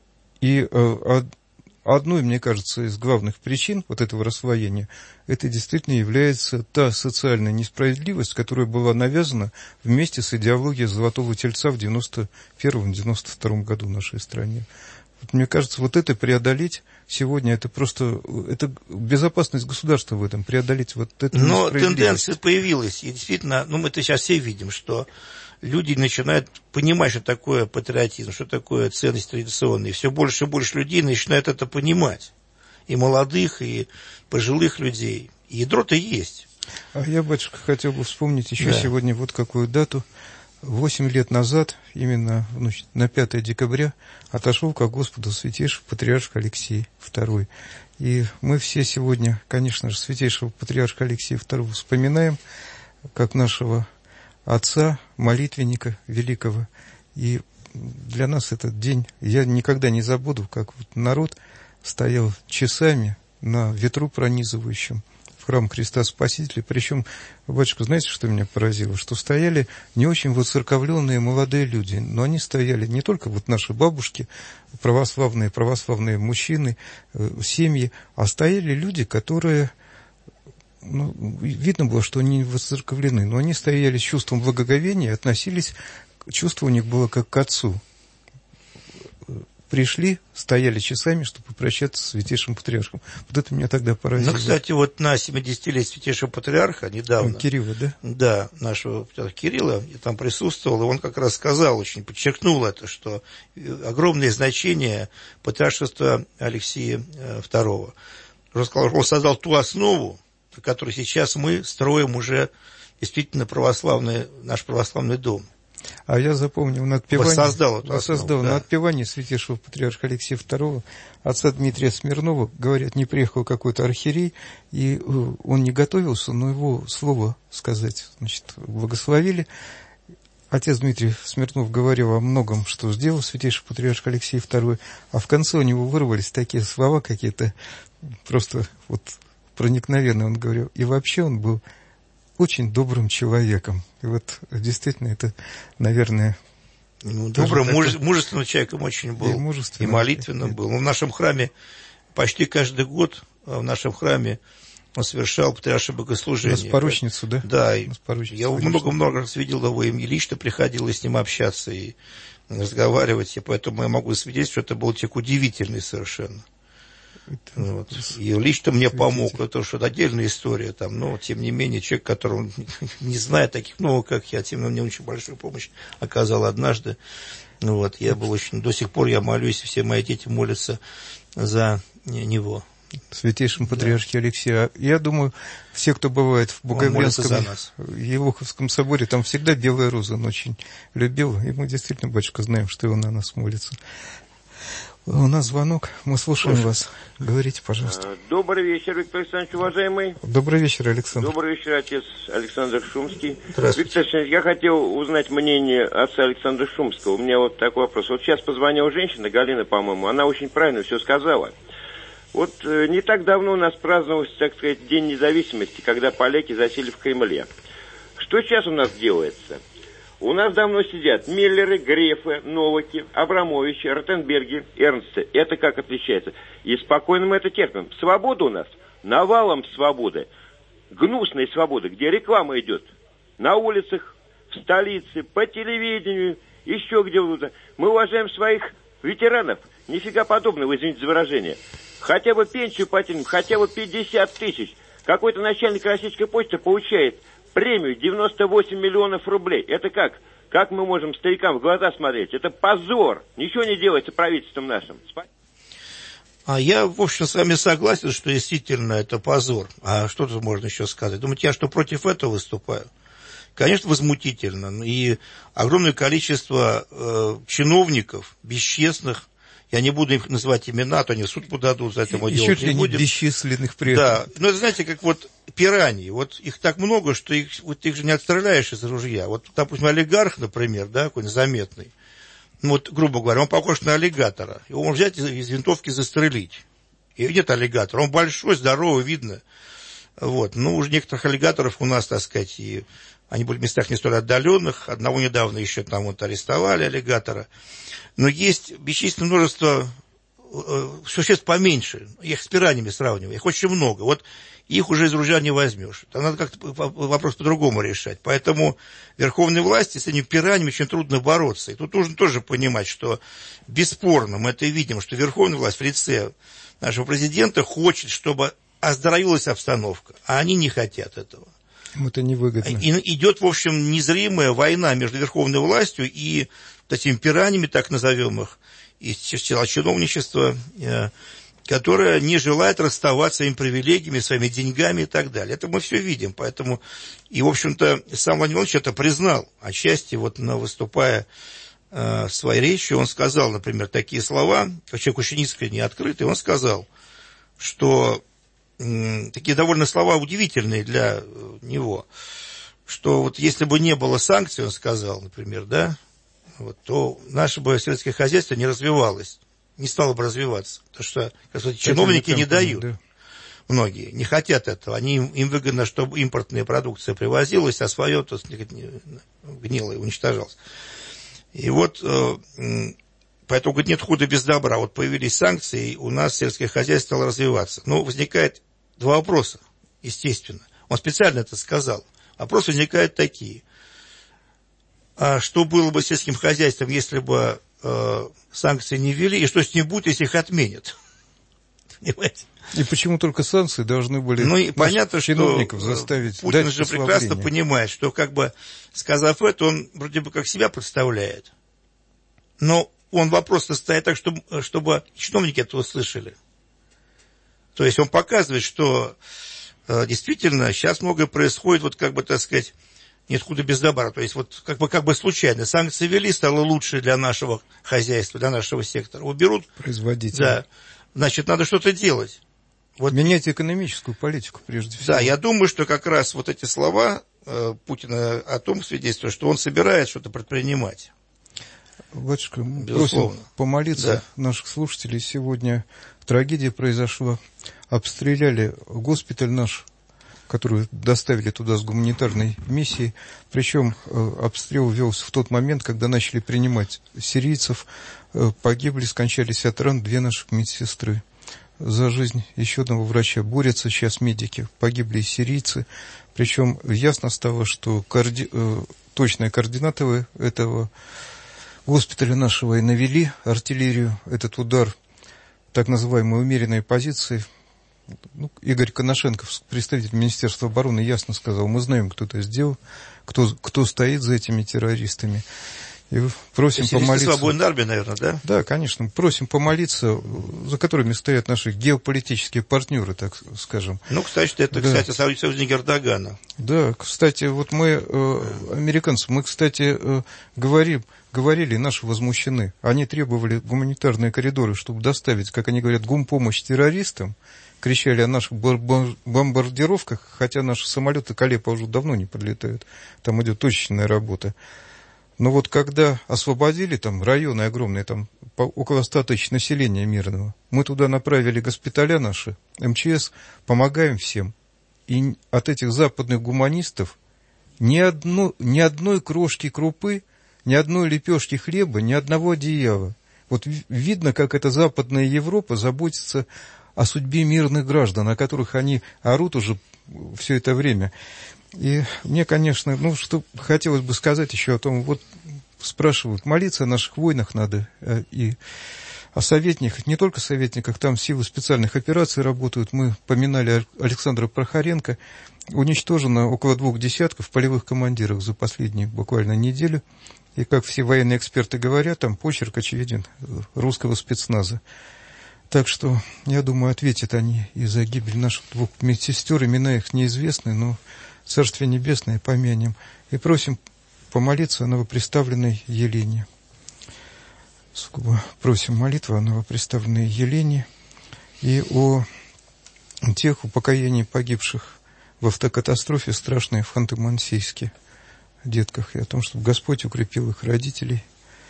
Speaker 3: И э, одной, мне кажется, из главных причин вот этого рассвоения, это действительно является та социальная несправедливость, которая была навязана вместе с идеологией Золотого Тельца в девяносто первом — девяносто втором году в нашей стране. Вот, мне кажется, вот это преодолеть сегодня, это просто, это безопасность государства в этом, преодолеть вот это.
Speaker 4: Но тенденция появилась, и действительно, ну мы-то сейчас все видим, что люди начинают понимать, что такое патриотизм, что такое ценность традиционная, и все больше и больше людей начинают это понимать, и молодых, и пожилых людей. ядро-то есть.
Speaker 3: А я, батюшка, хотел бы вспомнить еще
Speaker 4: да.
Speaker 3: сегодня вот какую дату. Восемь лет назад, именно значит, на пятое декабря, отошел ко Господу святейший патриарх Алексей второй. И мы все сегодня, конечно же, святейшего патриарха Алексея второго вспоминаем, как нашего отца, молитвенника великого. И для нас этот день, я никогда не забуду, как вот народ стоял часами на ветру пронизывающем в храм Христа Спасителя. Причем, батюшка, знаете, что меня поразило? Что стояли не очень воцерковленные молодые люди, но они стояли не только вот наши бабушки, православные, православные мужчины, семьи, а стояли люди, которые, ну, видно было, что они воцерковлены, но они стояли с чувством благоговения, относились, чувство у них было как к отцу. Пришли, стояли часами, чтобы попрощаться с святейшим патриархом. Вот это меня тогда поразило.
Speaker 4: Ну, кстати, вот на семидесятилетие святейшего патриарха недавно...
Speaker 3: Кирилла, да?
Speaker 4: Да, нашего Кирилла, я там присутствовал, и он как раз сказал, очень подчеркнул это, что огромное значение патриаршества Алексея второго. Он сказал, он создал ту основу, на которой сейчас мы строим уже действительно православный, наш православный дом.
Speaker 3: А я запомнил на отпевании,
Speaker 4: воссоздал,
Speaker 3: воссоздал, да. на отпевании святейшего патриарха Алексея второго отца Дмитрия Смирнова, говорят, не приехал какой-то архиерей, и он не готовился, но его слово сказать, значит, благословили. Отец Дмитрий Смирнов говорил о многом, что сделал святейший патриарх Алексей второй, а в конце у него вырвались такие слова какие-то просто вот проникновенные, он говорил, и вообще он был очень добрым человеком. И вот действительно это, наверное...
Speaker 4: Ну, добрым, муж, мужественным человеком очень был. И, и молитвенным был. Он в нашем храме почти каждый год в нашем храме он совершал патриаршее богослужение.
Speaker 3: Распорочницу, да?
Speaker 4: Да. Я много-много раз видел его, и лично приходилось с ним общаться и разговаривать. И поэтому я могу свидетельствовать, что это был человек удивительный совершенно. Вот. И лично мне помог, это что отдельная история, там, но тем не менее человек, которого не знает таких много, как я, тем не менее очень большую помощь оказал однажды. Вот. Я был очень, до сих пор я молюсь, все мои дети молятся за него.
Speaker 3: Святейшем патриархе да. Алексея. Я думаю, все, кто бывает в Богоявленском Елоховском соборе, там всегда белая роза, он очень любил, и мы действительно, батюшка, знаем, что он на нас молится. У нас звонок, мы слушаем Слушай. вас. Говорите, пожалуйста.
Speaker 7: Добрый вечер, Виктор Александрович, уважаемый.
Speaker 3: Добрый вечер, Александр.
Speaker 7: Добрый вечер, отец Александр Шумский. Виктор Александрович, я хотел узнать мнение отца Александра Шумского. У меня вот такой вопрос. Вот сейчас позвонила женщина, Галина, по-моему, она очень правильно все сказала. Вот э, не так давно у нас праздновался, так сказать, День независимости, когда поляки засели в Кремле. Что сейчас у нас делается? У нас давно сидят Миллеры, Грефы, Новаки, Абрамовичи, Ротенберги, Эрнсты. Это как отличается? И спокойно мы это терпим. Свобода у нас навалом свободы. Гнусной свободы, где реклама идет. На улицах, в столице, по телевидению, еще где-то. Мы уважаем своих ветеранов. Нифига подобного, извините за выражение. Хотя бы пенсию потянем, хотя бы пятьдесят тысяч. Какой-то начальник российской почты получает премию девяносто восемь миллионов рублей. Это как? Как мы можем старикам в глаза смотреть? Это позор. Ничего не делается правительством нашим.
Speaker 4: А я, в общем, с вами согласен, что действительно это позор. А что тут можно еще сказать? Думаете, я что, против этого выступаю? Конечно, возмутительно. И огромное количество э, чиновников, бесчестных, я не буду их называть имена, а то они в суд подадут, за это мы делать не будем.
Speaker 3: Бесчисленных при этом.
Speaker 4: Да, но это, знаете, как вот пираньи, вот их так много, что их, вот их же не отстреляешь из ружья. Вот, допустим, олигарх, например, да, какой-нибудь заметный, ну вот, грубо говоря, он похож на аллигатора, его можно взять из, из винтовки застрелить. И нет аллигатора, он большой, здоровый, видно. Вот, ну, уже некоторых аллигаторов у нас, так сказать, и они были в местах не столь отдаленных, одного недавно еще там вот арестовали, аллигатора. Но есть бесчисленное множество э, существ поменьше, я их с пираньями сравниваю, их очень много, вот их уже из ружья не возьмешь. Там надо как-то вопрос по-другому решать. Поэтому верховной власти с этими пираньями очень трудно бороться. И тут нужно тоже понимать, что бесспорно мы это видим, что верховная власть в лице нашего президента хочет, чтобы оздоровилась обстановка, а они не хотят этого.
Speaker 3: Им это невыгодно.
Speaker 4: И идет, в общем, незримая война между верховной властью и вот этими пираньями, так назовем их, из числа чиновничества, которая не желает расставаться своими привилегиями, своими деньгами и так далее. Это мы все видим, поэтому, и, в общем-то, сам Владимир Владимирович это признал, отчасти, вот, выступая э, в своей речи, он сказал, например, такие слова, как человек очень искренне открытый, он сказал, что э, такие довольно слова удивительные для э, него, что вот если бы не было санкций, он сказал, например, да, вот, то наше бы сельское хозяйство не развивалось. Не стало бы развиваться, потому что, как сказать, чиновники не дают, да. Многие не хотят этого, они, им выгодно, чтобы импортная продукция привозилась, а свое то гнило и уничтожалось. И вот, поэтому, говорит, нет худа без добра, вот появились санкции, у нас сельское хозяйство стало развиваться. Но возникает два вопроса, естественно, он специально это сказал, вопросы возникают такие, а что было бы с сельским хозяйством, если бы санкции не ввели, и что с ним будет, если их отменят. Понимаете?
Speaker 3: И почему только санкции должны были
Speaker 4: ну, и понятно,
Speaker 3: чиновников
Speaker 4: что
Speaker 3: заставить
Speaker 4: Путин
Speaker 3: дать
Speaker 4: же прекрасно понимает, что, как бы, сказав это, он вроде бы как себя представляет. Но он вопрос ставит так, чтобы, чтобы чиновники это услышали. То есть он показывает, что действительно сейчас многое происходит, вот как бы, так сказать, нет худа без добра. То есть вот как бы, как бы случайно. Санкции ввели, стало лучше для нашего хозяйства, для нашего сектора. Уберут.
Speaker 3: Производители.
Speaker 4: Да. Значит, надо что-то делать. Вот.
Speaker 3: Менять экономическую политику прежде всего.
Speaker 4: Да, я думаю, что как раз вот эти слова э, Путина о том свидетельствуют, что он собирает что-то предпринимать.
Speaker 3: Батюшка, просим помолиться да. наших слушателей. Сегодня трагедия произошла. Обстреляли госпиталь наш, которую доставили туда с гуманитарной миссией. Причем э, обстрел велся в тот момент, когда начали принимать сирийцев. Э, погибли, скончались от ран две наших медсестры. За жизнь еще одного врача борются сейчас медики. Погибли и сирийцы. Причем ясно стало, что коорди... э, точные координаты этого госпиталя нашего и навели артиллерию. Этот удар, так называемой умеренной позиции, ну, Игорь Коношенков, представитель Министерства обороны, ясно сказал, мы знаем, кто это сделал, кто, кто стоит за этими террористами. И просим
Speaker 4: Сирийская
Speaker 3: помолиться.
Speaker 4: Свободная армия, наверное, да?
Speaker 3: Да, конечно. Просим помолиться, за которыми стоят наши геополитические партнеры, так скажем.
Speaker 4: Ну, кстати, это, да. кстати, союзник Эрдогана.
Speaker 3: Да, кстати, вот мы, э, американцы, мы, кстати, э, говорим, говорили, наши возмущены. Они требовали гуманитарные коридоры, чтобы доставить, как они говорят, гумпомощь террористам. Кричали о наших бомбардировках, хотя наши самолеты к Алеппо уже давно не подлетают. Там идет точечная работа. Но вот когда освободили там районы огромные, там около ста тысяч населения мирного, мы туда направили госпиталя наши, эм че эс, помогаем всем. И от этих западных гуманистов ни, одно, ни одной крошки крупы, ни одной лепешки хлеба, ни одного одеяла. Вот видно, как эта Западная Европа заботится о судьбе мирных граждан, о которых они орут уже все это время. И мне, конечно, ну, что хотелось бы сказать еще о том, вот спрашивают, молиться о наших войнах надо, и о советниках, не только советниках, там силы специальных операций работают. Мы поминали Александра Прохоренко, уничтожено около двух десятков полевых командиров за последнюю буквально неделю. И как все военные эксперты говорят, там почерк очевиден русского спецназа. Так что, я думаю, ответят они и за гибель наших двух медсестер. Имена их неизвестны, но Царствие Небесное помянем. И просим помолиться о новоприставленной Елене. Сколько просим молитву о новоприставленной Елене и о тех упокоении погибших в автокатастрофе страшной в Ханты-Мансийске детках. И о том, чтобы Господь укрепил их родителей.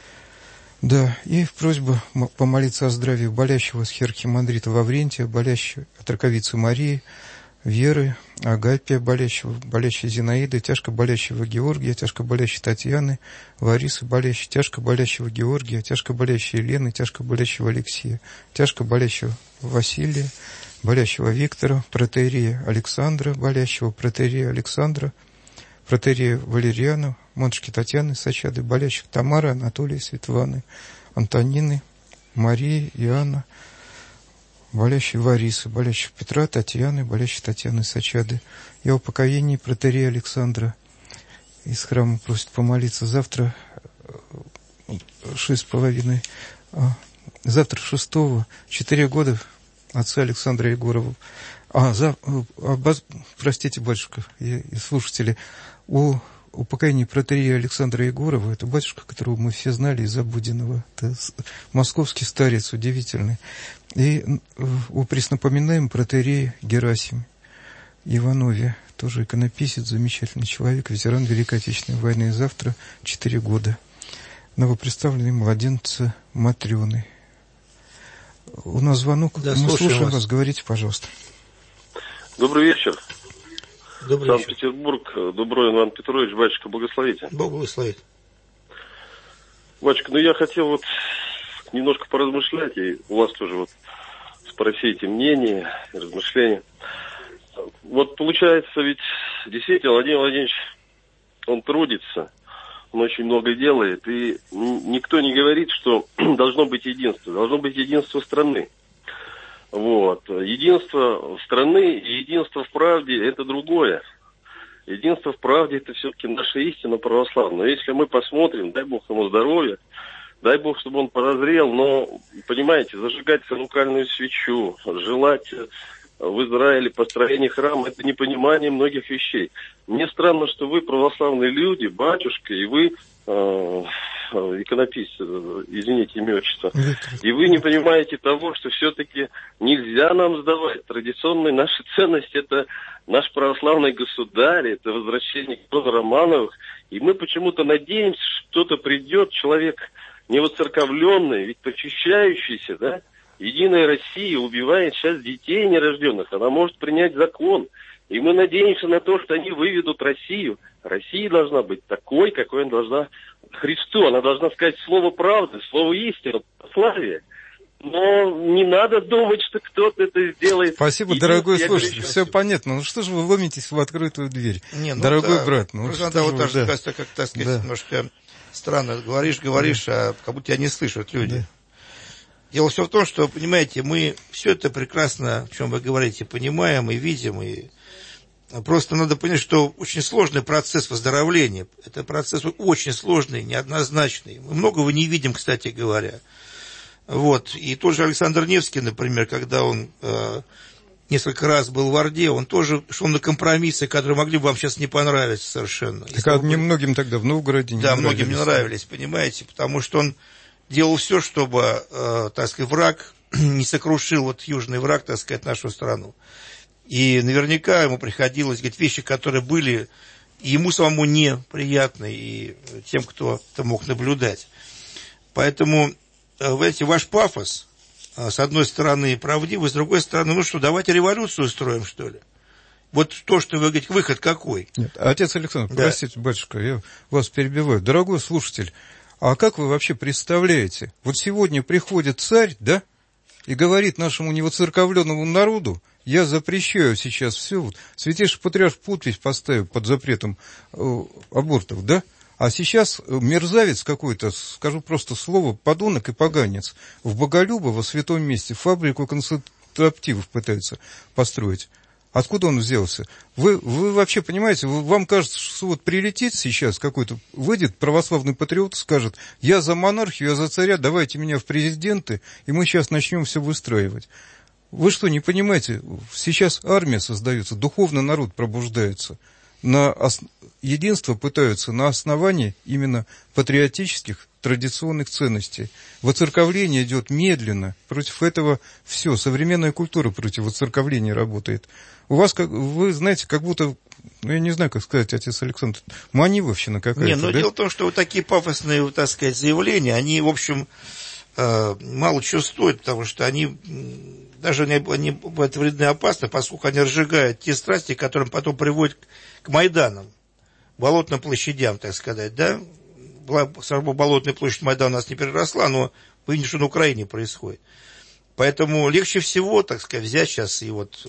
Speaker 3: Да, и просьба помолиться о здравии болящего схиархимандрита Лаврентия, болящего от раковицы Марии, Веры, Агапия, болящего, болящей Зинаиды, тяжко болящего Георгия, тяжко болящей Татьяны, Ларисы, болящей, тяжко болящего Георгия, тяжко болящей Елены, тяжко болящего Алексея, тяжко болящего Василия, болящего Виктора, протоиерея Александра, болящего протоиерея Александра, протоиерея Валериана, матушки Татьяны Сачады, болящих Тамары, Анатолия, Светланы, Антонины, Марии, Иоанна, болящей Ларисы, болящих Петра, Татьяны, болящей Татьяны Сачады, и о упокоении протоиерея Александра. Из храма просит помолиться завтра шесть с половиной, завтра шестого, четыре года отца Александра Егорова. А, за, обоз, простите, батюшка и, и слушатели, о упокоении протоиерея Александра Егорова, это батюшка, которого мы все знали из Обуденного, это московский старец удивительный. И о преснопоминаемом протоиерее Герасиме Иванове, тоже иконописец, замечательный человек, ветеран Великой Отечественной войны. Завтра четыре года. Новоприставленные младенцы Матрёны. У нас звонок. Да, мы слушаем вас. вас. Говорите, пожалуйста.
Speaker 8: Добрый вечер.
Speaker 4: Добрый
Speaker 8: Санкт-Петербург. Доброй Иван Петрович. Батюшка, благословите.
Speaker 4: Бог благословит.
Speaker 8: Батюшка, ну я хотел вот немножко поразмышлять, и у вас тоже вот спросите мнение, размышления. Вот получается, ведь действительно Владимир Владимирович, он трудится, он очень много делает, и никто не говорит, что должно быть единство, должно быть единство страны. Вот. Единство страны и единство в правде – это другое. Единство в правде – это все-таки наша истина православная. Если мы посмотрим, дай Бог ему здоровья, дай Бог, чтобы он прозрел, но, понимаете, зажигать ханукальную свечу, желать в Израиле построение храма – это непонимание многих вещей. Мне странно, что вы православные люди, батюшка, и вы э, иконописец, извините, имя отчество, и вы не понимаете того, что все-таки нельзя нам сдавать. Традиционные наши ценности – это наш православный государь, это возвращение к роду Романовых, и мы почему-то надеемся, что кто-то придет, человек невоцерковленный, ведь причащающийся, да, Единая Россия убивает сейчас детей нерожденных, она может принять закон. И мы надеемся на то, что они выведут Россию. Россия должна быть такой, какой она должна Христу. Она должна сказать слово правды, слово истины, славие. Но не надо думать, что кто-то это сделает.
Speaker 3: Спасибо, и дорогой слушатель. Все понятно. Ну что же вы ломитесь в открытую дверь? Не, ну дорогой да, брат. Ну,
Speaker 4: просто надо вот даже, да. как так сказать, да. немножко странно. Говоришь, говоришь, да. а как будто тебя не слышат люди. Да. Дело все в том, что, понимаете, мы все это прекрасно, о чем вы говорите, понимаем и видим, и просто надо понять, что очень сложный процесс выздоровления. Это процесс очень сложный, неоднозначный. Мы многого не видим, кстати говоря. Вот. И тот же Александр Невский, например, когда он э, несколько раз был в Орде, он тоже шел на компромиссы, которые могли бы вам сейчас не понравиться совершенно.
Speaker 3: Так а мне многим тогда в Новгороде не
Speaker 4: да,
Speaker 3: нравились. Да, многим
Speaker 4: не нравились, понимаете, потому что он делал все, чтобы, э, так сказать, враг не сокрушил, вот южный враг, так сказать, нашу страну. И наверняка ему приходилось говорить вещи, которые были и ему самому неприятны, и тем, кто это мог наблюдать. Поэтому, э, вы знаете, ваш пафос, э, с одной стороны, правдивый, с другой стороны, ну что, давайте революцию устроим, что ли? Вот то, что вы говорите, выход какой?
Speaker 3: Нет, отец Александр, да. Простите, батюшка, я вас перебиваю. Дорогой слушатель, а как вы вообще представляете, вот сегодня приходит царь, да, и говорит нашему невоцерковленному народу, я запрещаю сейчас все, вот, святейший патриарх подпись поставил под запретом э, абортов, да, а сейчас мерзавец какой-то, скажу просто слово, подонок и поганец, в Боголюбово, святом месте, фабрику концентративов пытается построить. Откуда он взялся? Вы, вы вообще понимаете, вы, вам кажется, что вот прилетит сейчас какой-то, выйдет православный патриот, скажет, я за монархию, я за царя, давайте меня в президенты, и мы сейчас начнем все выстраивать. Вы что, не понимаете, сейчас армия создается, духовно народ пробуждается, на ос... единство пытаются на основании именно патриотических традиционных ценностей. Воцерковление идет медленно, против этого все, современная культура против воцерковления работает. У вас, как, вы знаете, как будто, ну, я не знаю, как сказать, отец Александр, манивовщина какая-то.
Speaker 4: Не, но
Speaker 3: да?
Speaker 4: дело в том, что вот такие пафосные, так сказать, заявления, они, в общем, мало чего стоят, потому что они, даже они бывают вредны и опасны, поскольку они разжигают те страсти, которые потом приводят к Майданам, болотным площадям, так сказать, да? Болотная площадь Майдана у нас не переросла, но вы видите, что на Украине происходит. Поэтому легче всего, так сказать, взять сейчас и вот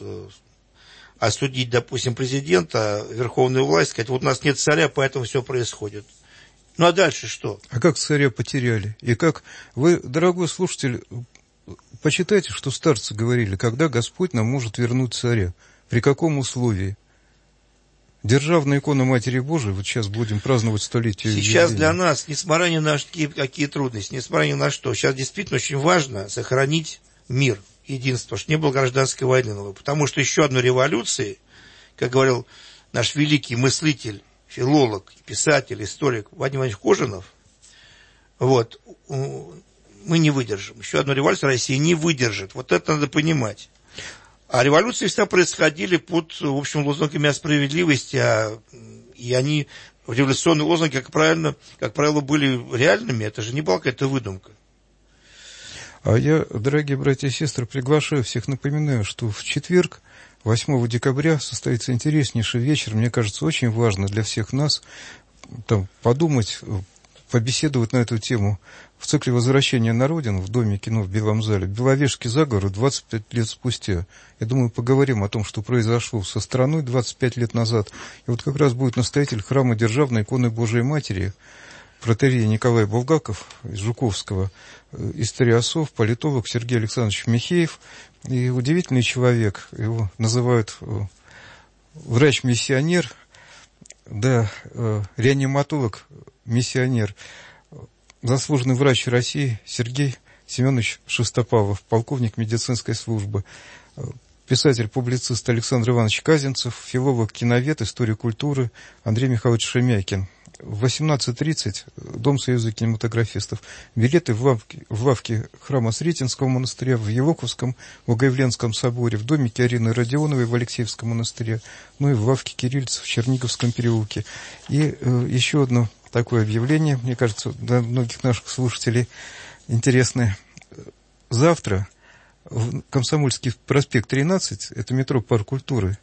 Speaker 4: осудить, допустим, президента, верховную власть, сказать, вот у нас нет царя, поэтому все происходит. Ну, а дальше что?
Speaker 3: А как царя потеряли? И как вы, дорогой слушатель, почитайте, что старцы говорили, когда Господь нам может вернуть царя, при каком условии? Державная икона Матери Божией, вот сейчас будем праздновать столетие.
Speaker 4: Сейчас для нас, несмотря ни на какие, какие трудности, несмотря ни на что, сейчас действительно очень важно сохранить мир. единства, что не было гражданской войны. Потому что еще одной революции, как говорил наш великий мыслитель, филолог, писатель, историк Вадим Иванович Кожинов, вот, мы не выдержим. Еще одну революцию Россия не выдержит. Вот это надо понимать. А революции всегда происходили под, в общем, лозунгами о справедливости, а, и они, революционные лозунги, как правильно, как правило, были реальными. Это же не была какая-то выдумка.
Speaker 3: А я, дорогие братья и сестры, приглашаю всех, напоминаю, что в четверг, восьмого декабря, состоится интереснейший вечер. Мне кажется, очень важно для всех нас там, подумать, побеседовать на эту тему в цикле «Возвращение на родину» в Доме кино в Белом зале. Беловежский заговор двадцать пять лет спустя. Я думаю, поговорим о том, что произошло со страной двадцать пять лет назад. И вот как раз будет настоятель храма Державной иконы Божией Матери, протоиерей Николай Булгаков из Жуковского, историософ, политолог Сергей Александрович Михеев. И удивительный человек, его называют врач-миссионер, да, реаниматолог-миссионер, заслуженный врач России Сергей Семенович Шестопалов, полковник медицинской службы, писатель-публицист Александр Иванович Казинцев, филолог-киновед, историк культуры Андрей Михайлович Шемякин. В восемнадцать тридцать Дом Союза кинематографистов. Билеты в лавке, в лавке храма Сретенского монастыря, в Елоковском, Богоявленском соборе, в домике Арины Родионовой в Алексеевском монастыре, ну и в лавке кириллицев в Черниговском переулке. И э, еще одно такое объявление, мне кажется, для многих наших слушателей интересное. Завтра в Комсомольский проспект тринадцать, это метро Парк культуры,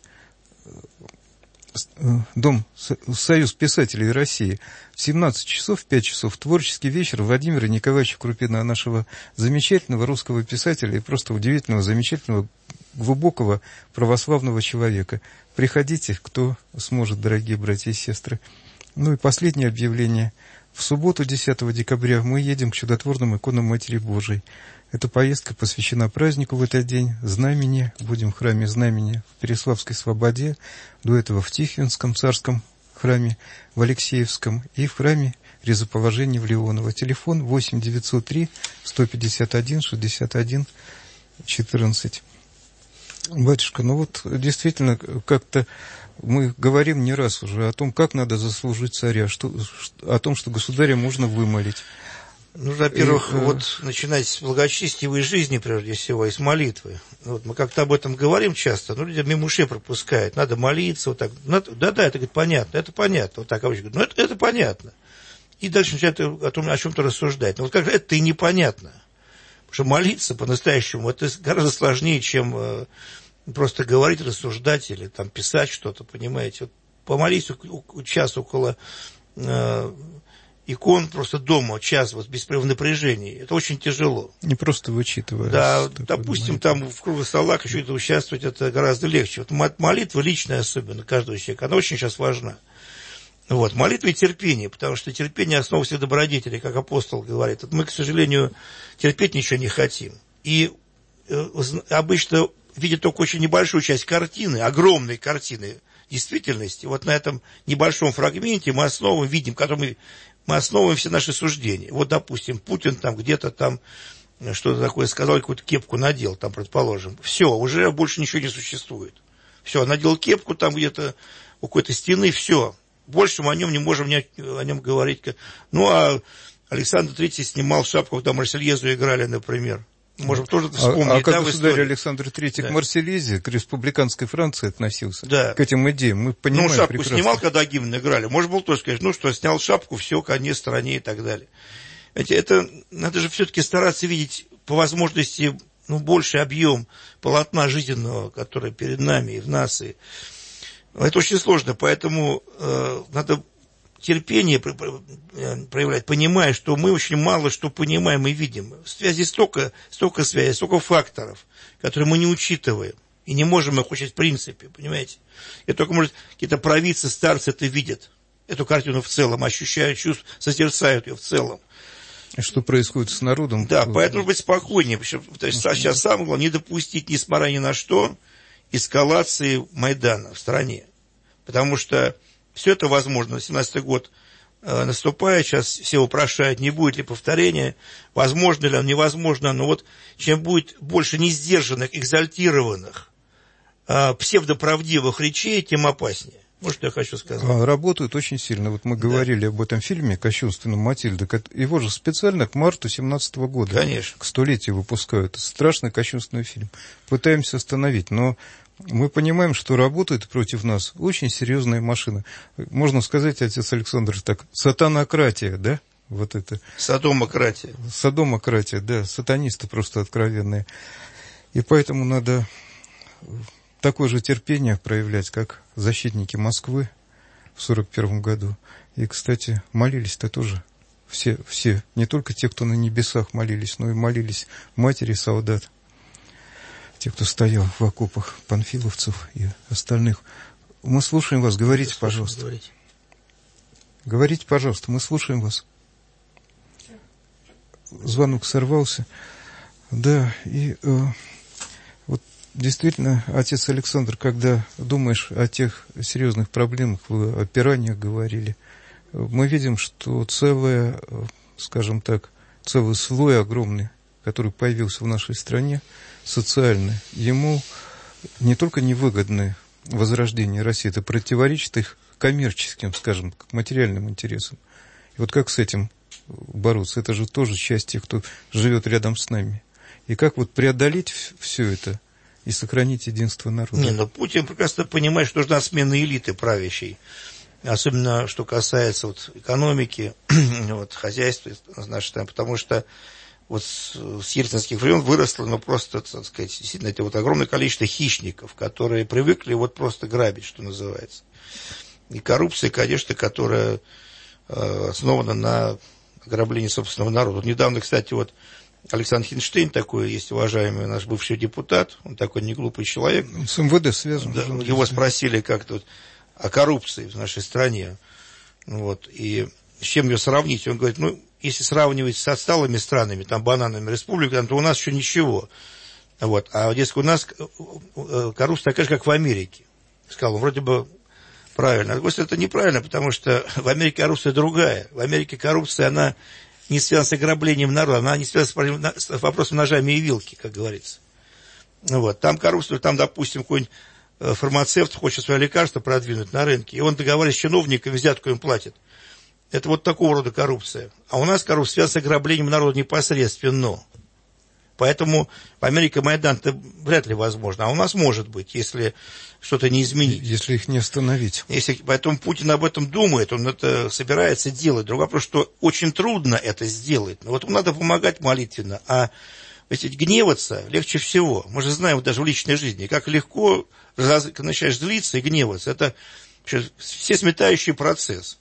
Speaker 3: Дом Союз писателей России, в семнадцать часов, в пять часов, творческий вечер Владимира Николаевича Крупина, нашего замечательного русского писателя и просто удивительного, замечательного, глубокого православного человека. Приходите, кто сможет, дорогие братья и сестры. Ну и последнее объявление. В субботу, десятого декабря, мы едем к чудотворным иконам Матери Божией. Эта поездка посвящена празднику в этот день, Знамени. Будем в храме Знамени в Переславской Слободе, до этого в Тихвинском царском храме, в Алексеевском и в храме Резоположения в Леоново. Телефон восемь девятьсот три сто пятьдесят один шестьдесят один четырнадцать. Батюшка, ну вот действительно как-то мы говорим не раз уже о том, как надо заслужить царя, что, о том, что государя можно вымолить.
Speaker 4: Ну, во-первых, и, вот э... начинать с благочестивой жизни, прежде всего, и с молитвы. Вот мы как-то об этом говорим часто, но люди мимо ушей пропускают. Надо молиться, вот так. Да-да, это говорит, понятно, это понятно. Вот так обычно говорят, ну, это, это понятно. И дальше начинают о, том, о чем-то рассуждать. Но вот как это и непонятно. Потому что молиться по-настоящему, это гораздо сложнее, чем э, просто говорить, рассуждать или там писать что-то, понимаете. Вот помолись час около... Э, икон просто дома, час, вот, без напряжения. Это очень тяжело.
Speaker 3: Не просто вычитывая.
Speaker 4: Да, допустим, там в кругу стола еще это участвовать, это гораздо легче. Вот молитва личная особенно каждого человека, она очень сейчас важна. Вот, молитва и терпение, потому что терпение – основа всех добродетелей, как апостол говорит. Вот мы, к сожалению, терпеть ничего не хотим. И э, обычно видят только очень небольшую часть картины, огромной картины действительности. Вот на этом небольшом фрагменте мы основываем, видим, который мы... мы основываем все наши суждения. Вот, допустим, Путин там где-то там что-то такое сказал, какую-то кепку надел, там, предположим. Все, уже больше ничего не существует. Все, надел кепку там где-то у какой-то стены, все. Больше мы о нем не можем не о нем говорить. Ну, а Александр Третий снимал шапку, когда Марсельезу играли, например. Можем тоже вспомнить.
Speaker 3: А, а как
Speaker 4: да,
Speaker 3: государь Александр Третий да. к Марсельезе, к республиканской Франции относился, да. к этим идеям, мы понимаем
Speaker 4: Ну, шапку
Speaker 3: прекрасно.
Speaker 4: Снимал, когда гимн играли. Можно было тоже сказать, ну что, снял шапку, все, конец стране и так далее. Знаете, это надо же все-таки стараться видеть по возможности ну, больший объем полотна жизненного, которое перед нами и в нас. И... Это очень сложно, поэтому э, надо терпение проявлять, понимая, что мы очень мало что понимаем и видим. В связи столько, столько связей, столько факторов, которые мы не учитываем. И не можем их учить в принципе, понимаете? И только, может, какие-то провидцы, старцы это видят. Эту картину в целом, ощущают, чувствуют, созерцают ее в целом.
Speaker 3: Что происходит с народом?
Speaker 4: Да, поэтому быть спокойнее. То есть сейчас самое главное, не допустить, несмотря ни на что, эскалации Майдана в стране. Потому что все это возможно. семнадцатый год наступает, сейчас все вопрошают, не будет ли повторения, возможно ли, невозможно, но вот чем будет больше несдержанных, экзальтированных, псевдоправдивых речей, тем опаснее. Вот что я хочу сказать.
Speaker 3: Работают очень сильно. Вот мы говорили да. об этом фильме «Кощунственном Матильда». Его же специально к марту семнадцатого года,
Speaker 4: конечно,
Speaker 3: к столетию выпускают. Страшный кощунственный фильм. Пытаемся остановить, но мы понимаем, что работает против нас очень серьезная машина. Можно сказать, отец Александр, так, сатанократия, да? Вот это.
Speaker 4: Содомократия.
Speaker 3: Содомократия, да. Сатанисты просто откровенные. И поэтому надо такое же терпение проявлять, как защитники Москвы в сорок первом году. И, кстати, молились-то тоже все, все, не только те, кто на небесах молились, но и молились матери солдат, те, кто стоял в окопах, панфиловцев и остальных. Мы слушаем вас, говорите, слушаем, пожалуйста. Говорите. говорите, пожалуйста, мы слушаем вас. Звонок сорвался. Да, и э, вот действительно, отец Александр, когда думаешь о тех серьезных проблемах, вы о пираньях говорили, мы видим, что целое, скажем так, целый слой огромный, который появился в нашей стране, социальный, ему не только невыгодны возрождение России, это противоречит их коммерческим, скажем, материальным интересам. И вот как с этим бороться? Это же тоже часть тех, кто живет рядом с нами. И как вот преодолеть все это и сохранить единство народа?
Speaker 4: Не, но Путин прекрасно понимает, что нужна смена элиты правящей. Особенно, что касается вот экономики, вот, хозяйства нашей страны, потому что вот с, с ельцинских времен выросло, ну, просто, так сказать, действительно, это вот огромное количество хищников, которые привыкли вот просто грабить, что называется. И коррупция, конечно, которая э, основана на ограблении собственного народа. Вот недавно, кстати, вот Александр Хинштейн такой есть, уважаемый наш бывший депутат, он такой неглупый человек.
Speaker 3: С эм вэ дэ связан.
Speaker 4: Да, его спросили как-то вот о коррупции в нашей стране. Вот, и с чем ее сравнить? Он говорит, ну, если сравнивать с отсталыми странами, там, банановыми республиками, то у нас еще ничего. Вот, а, дескать, у нас коррупция такая же, как в Америке. Сказал, вроде бы правильно. А, говорит, это неправильно, потому что в Америке коррупция другая. В Америке коррупция, она не связана с ограблением народа, она не связана с вопросом ножами и вилки, как говорится. Вот, там коррупция, там, допустим, какой-нибудь фармацевт хочет свое лекарство продвинуть на рынке, и он договаривается с чиновниками, взятку им платит. Это вот такого рода коррупция. А у нас коррупция связана с ограблением народа непосредственно. Поэтому в Америке Майдан-то вряд ли возможно. А у нас может быть, если что-то не изменить.
Speaker 3: Если их не остановить.
Speaker 4: Если, поэтому Путин об этом думает, он это собирается делать. Другой вопрос, что очень трудно это сделать. Но вот ему надо помогать молитвенно. А ведь гневаться легче всего. Мы же знаем вот даже в личной жизни, как легко, когда начинаешь злиться и гневаться. Это всесметающий процесс.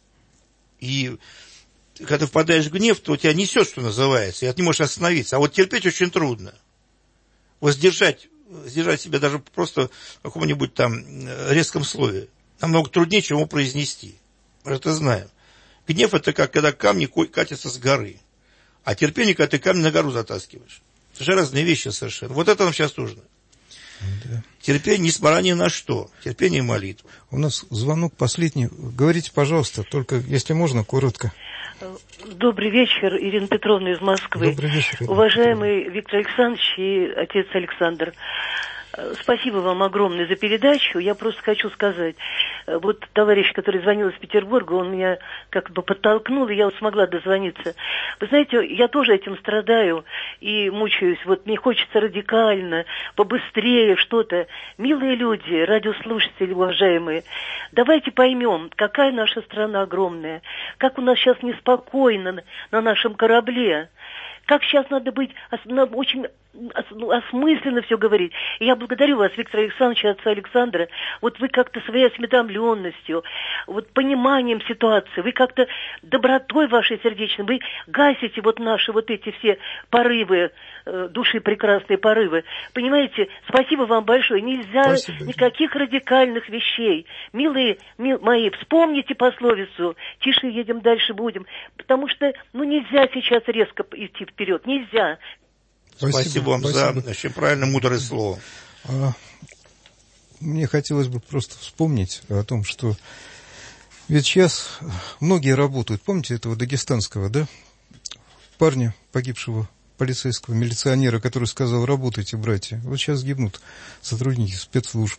Speaker 4: И когда ты впадаешь в гнев, то у тебя несет, что называется, и ты не можешь остановиться. А вот терпеть очень трудно. Вот сдержать, сдержать себя даже просто в каком-нибудь там резком слове намного труднее, чем его произнести. Мы это знаем. Гнев – это как когда камни катятся с горы. А терпение, когда ты камни на гору затаскиваешь. Это же разные вещи совершенно. Вот это нам сейчас нужно. Да. Терпение, несмотря ни на что. Терпение и молитва.
Speaker 3: У нас звонок последний. Говорите, пожалуйста, только, если можно, коротко.
Speaker 9: Добрый вечер, Ирина Петровна из Москвы.
Speaker 3: Добрый вечер, Ирина
Speaker 9: Уважаемый
Speaker 3: Петровна.
Speaker 9: Виктор Александрович и отец Александр, спасибо вам огромное за передачу. Я просто хочу сказать, вот товарищ, который звонил из Петербурга, он меня как бы подтолкнул, и я вот смогла дозвониться. Вы знаете, я тоже этим страдаю и мучаюсь. Вот мне хочется радикально, побыстрее что-то. Милые люди, радиослушатели уважаемые, давайте поймем, какая наша страна огромная, как у нас сейчас неспокойно на нашем корабле. Как сейчас надо быть очень осмысленно все говорить. И я благодарю вас, Виктор Александрович и отца Александра. Вот вы как-то своей осведомленностью, вот пониманием ситуации, вы как-то добротой вашей сердечной, вы гасите вот наши вот эти все порывы, э, души прекрасные порывы. Понимаете, спасибо вам большое. Нельзя спасибо. Никаких радикальных вещей. Милые мил, мои, вспомните пословицу «Тише едем, дальше будем». Потому что, ну, нельзя сейчас резко идти вперед. Нельзя.
Speaker 4: Спасибо, спасибо вам спасибо. За очень правильно мудрое слово.
Speaker 3: А, мне хотелось бы просто вспомнить о том, что Ведь сейчас многие работают. Помните этого дагестанского, да? Парня, погибшего полицейского, милиционера, который сказал: работайте, братья. Вот сейчас гибнут сотрудники спецслужб.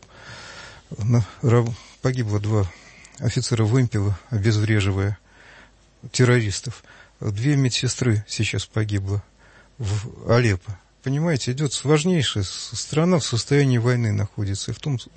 Speaker 3: Погибло два офицера вымпела, обезвреживая террористов. Две медсестры сейчас погибло в Алеппо. Понимаете, идет важнейшая страна в состоянии войны находится. И в том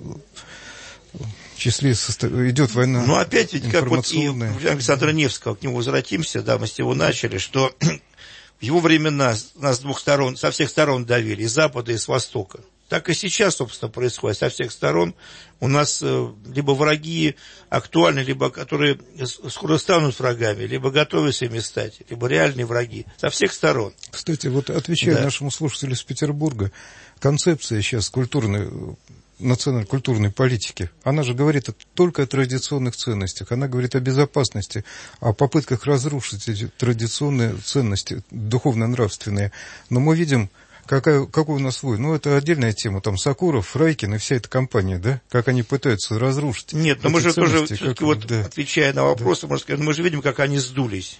Speaker 3: числе идет война.
Speaker 4: Ну, опять ведь, как вот и Александра Невского, к нему возвратимся, да, мы с него начали, что в его времена нас с двух сторон, со всех сторон давили, и с запада, и с востока. Так и сейчас, собственно, происходит. Со всех сторон у нас либо враги актуальны, либо которые скоро станут врагами, либо готовятся ими стать, либо реальные враги. Со всех сторон.
Speaker 3: Кстати, вот отвечая да. нашему слушателю из Петербурга, концепция сейчас культурной, национально-культурной политики, она же говорит только о традиционных ценностях, она говорит о безопасности, о попытках разрушить эти традиционные ценности, духовно-нравственные. Но мы видим, какая, какой у нас свой. Ну, это отдельная тема, там Сокуров, Райкин и вся эта компания, да, как они пытаются разрушить.
Speaker 4: Нет, но мы же тоже, все-таки вот,
Speaker 3: да.
Speaker 4: отвечая на вопросы, да. можно сказать, мы же видим, как они сдулись.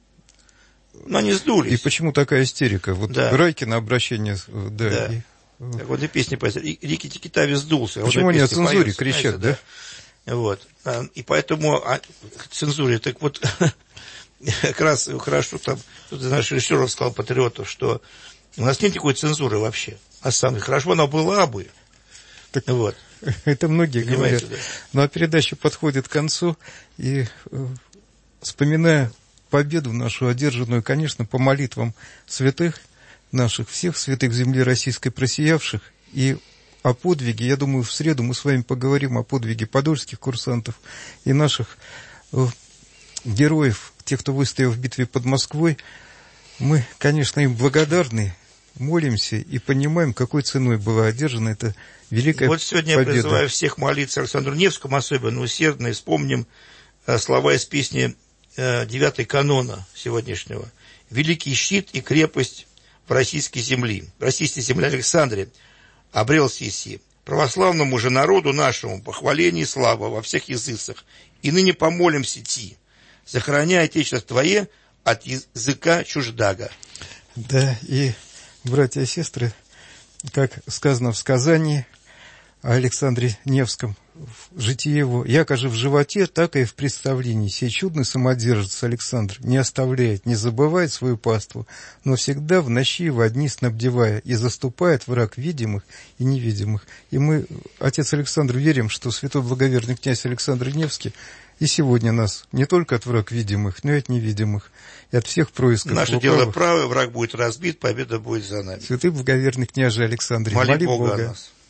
Speaker 4: Ну, они сдулись.
Speaker 3: И почему такая истерика? Вот да. Райкина обращение, да,
Speaker 4: да.
Speaker 3: И...
Speaker 4: Так вот и песни поется. Рики Тикитави сдулся.
Speaker 3: Почему
Speaker 4: вот
Speaker 3: они о цензуре
Speaker 4: поется,
Speaker 3: кричат,
Speaker 4: знаете,
Speaker 3: да?
Speaker 4: Вот. И поэтому о цензуре, так вот, как раз хорошо там, кто-то из наших режиссеров сказал, патриотов, что у нас нет никакой цензуры вообще. А самое хорошо она была бы.
Speaker 3: Так,
Speaker 4: вот.
Speaker 3: Это многие
Speaker 4: Понимаете,
Speaker 3: говорят.
Speaker 4: Да.
Speaker 3: Ну, а передача подходит к концу, и э, вспоминая победу нашу, одержанную, конечно, по молитвам святых, наших всех святых земли российской просиявших, и о подвиге, я думаю, в среду мы с вами поговорим о подвиге подольских курсантов и наших э, героев, тех, кто выстоял в битве под Москвой. Мы, конечно, им благодарны, молимся и понимаем, какой ценой была одержана эта великая победа.
Speaker 4: Вот сегодня победа. Я призываю всех молиться Александру Невскому особенно усердно, и вспомним э, слова из песни э, девятой канона сегодняшнего. «Великий щит и крепость в российской земли, в российской земле Александре обрел сиси, православному же народу нашему похваление и слава во всех языках, и ныне помолимся ти, сохраняя отечество твое от языка чуждага».
Speaker 3: Да, и, братья и сестры, как сказано в сказании о Александре Невском, в житии его, «Яко же в животе, так и в представлении сей чудный самодержец Александр не оставляет, не забывает свою паству, но всегда в ночи во дни снабдевая, и заступает враг видимых и невидимых». И мы, отец Александр, верим, что святой благоверный князь Александр Невский и сегодня нас не только от враг видимых, но и от невидимых, и от всех происков.
Speaker 4: Наше лукавых. Дело правое, враг будет разбит, победа будет за нами.
Speaker 3: Святый благоверный княже Александр,
Speaker 4: моли, моли
Speaker 3: Бога.
Speaker 4: Бога о нас.